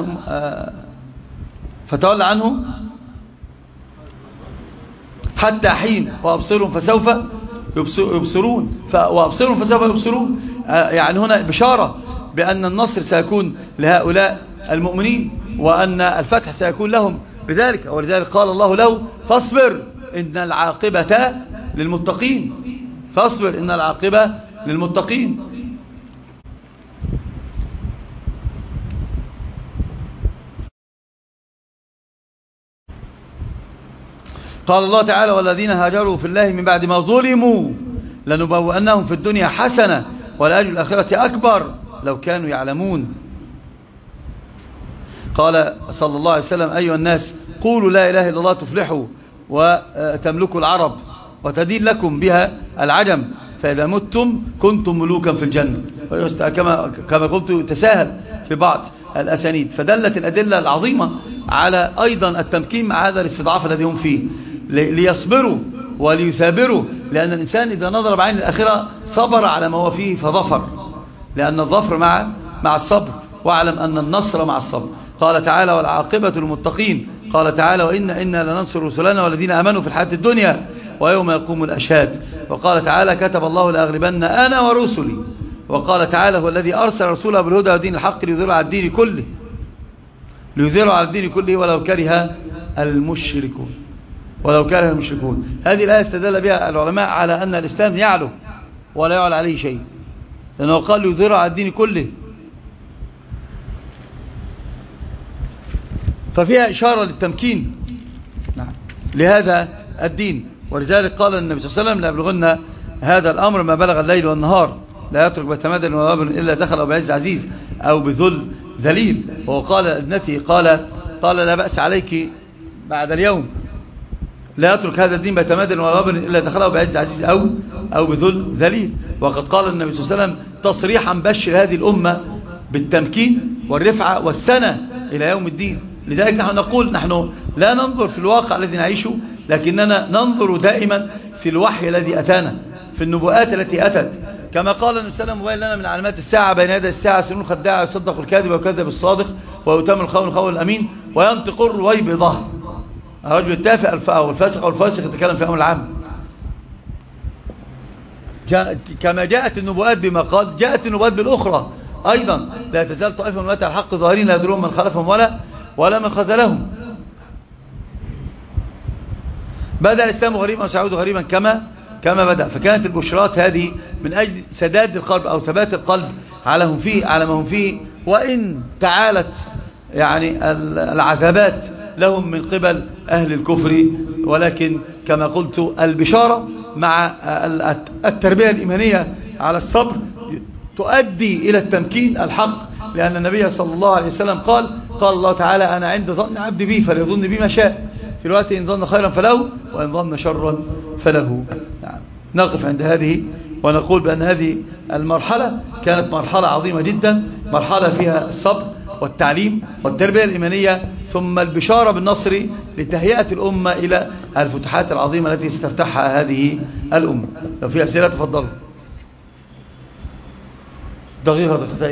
عنهم حتى حين وأبصرهم فسوف يبصرون يعني هنا بشارة بأن النصر سيكون لهؤلاء المؤمنين وأن الفتح سيكون لهم بذلك. ولذلك قال الله له فاصبر إن العاقبة للمتقين. قال الله تعالى والذين هاجروا في الله من بعد ما ظلموا لنبوئنهم في الدنيا حسنة ولأجر الآخرة أكبر لو كانوا يعلمون. قال صلى الله عليه وسلم أيها الناس قولوا لا إله إلا الله تفلحوا وتملكوا العرب وتدين لكم بها العجم فإذا متم كنتم ملوكا في الجنة. كما قلت تساهل في بعض الأسانيد. فدلت الأدلة العظيمة على أيضا التمكين مع هذا الاستضعاف الذي هم فيه، ليصبروا وليثابروا، لأن الإنسان إذا نظر بعين الآخرة صبر على ما هو فيه فظفر، لأن الظفر مع الصبر، واعلم أن النصر مع الصبر. قال تعالى والعاقبة للمتقين. قال تعالى وإنا لننصر رسلنا والذين آمنوا في الحياة الدنيا ويوم يقوم الأشهاد. وقال تعالى كتب الله لأغلبن أنا ورسلي. وقال تعالى هو الذي أرسل رسوله بالهدى ودين الحق ليظهره على الدين كله ولو كره المشركون. هذه الآية استدل بها العلماء على أن الإسلام يعلو ولا يعلى عليه شيء، لأنه قال ليظهره على الدين كله، ففيها إشارة للتمكين لهذا الدين. ولذلك قال النبي صلى الله عليه وسلم لا يبلغن هذا الأمر ما بلغ الليل والنهار لا يترك بيت ولا وابن إلا دخل أو بعز عزيز أو بذل ذليل. وقال ابنتي قال لا بأس عليك بعد اليوم لا يترك هذا الدين بيت ولا وابن إلا دخله بعز عزيز أو بذل ذليل. وقد قال النبي صلى الله عليه وسلم تصريحا بشر هذه الأمة بالتمكين والرفعة والسنة إلى يوم الدين. لذلك نحن نقول نحن لا ننظر في الواقع الذي نعيشه، لكننا ننظر دائما في الوحي الذي أتانا، في النبوءات التي أتت. كما قال النبي صلى الله عليه وسلم: مبين لنا من علامات الساعة بين يدي الساعة سنون الخداع يصدق الكاذب ويكذب الصادق ويؤتمن الخون الأمين وينطق الرويبضة. الرجل التافه أو الفاسق أو الفاسق يتكلم في أمر العام. كما جاءت النبوءات بما قال، جاءت النبوءات بالأخرى أيضا: لا تزال طائفة من أمتي على الحق ظاهرين لا يضرهم من خلفهم ولا من خذلهم. بدأ الإسلام غريبا وسيعود غريبا كما بدأ. فكانت البشرات هذه من أجل سداد القلب أو ثبات القلب على ما هم فيه، وإن تعالت يعني العذابات لهم من قبل أهل الكفر، ولكن كما قلت البشارة مع التربية الإيمانية على الصبر تؤدي إلى التمكين الحق، لأن النبي صلى الله عليه وسلم قال الله تعالى: أنا عند ظن عبدي بي فليظن بي ما شاء، في الوقت إن ظن خيرا فله وإن ظن شرا فله. نعم. نقف عند هذه ونقول بأن هذه المرحلة كانت مرحلة عظيمة جدا، مرحلة فيها الصبر والتعليم والتربية الإيمانية، ثم البشارة بالنصر لتهيئة الأمة إلى الفتوحات العظيمة التي ستفتحها هذه الأمة. لو في أسئلة تفضلوا. دقيقة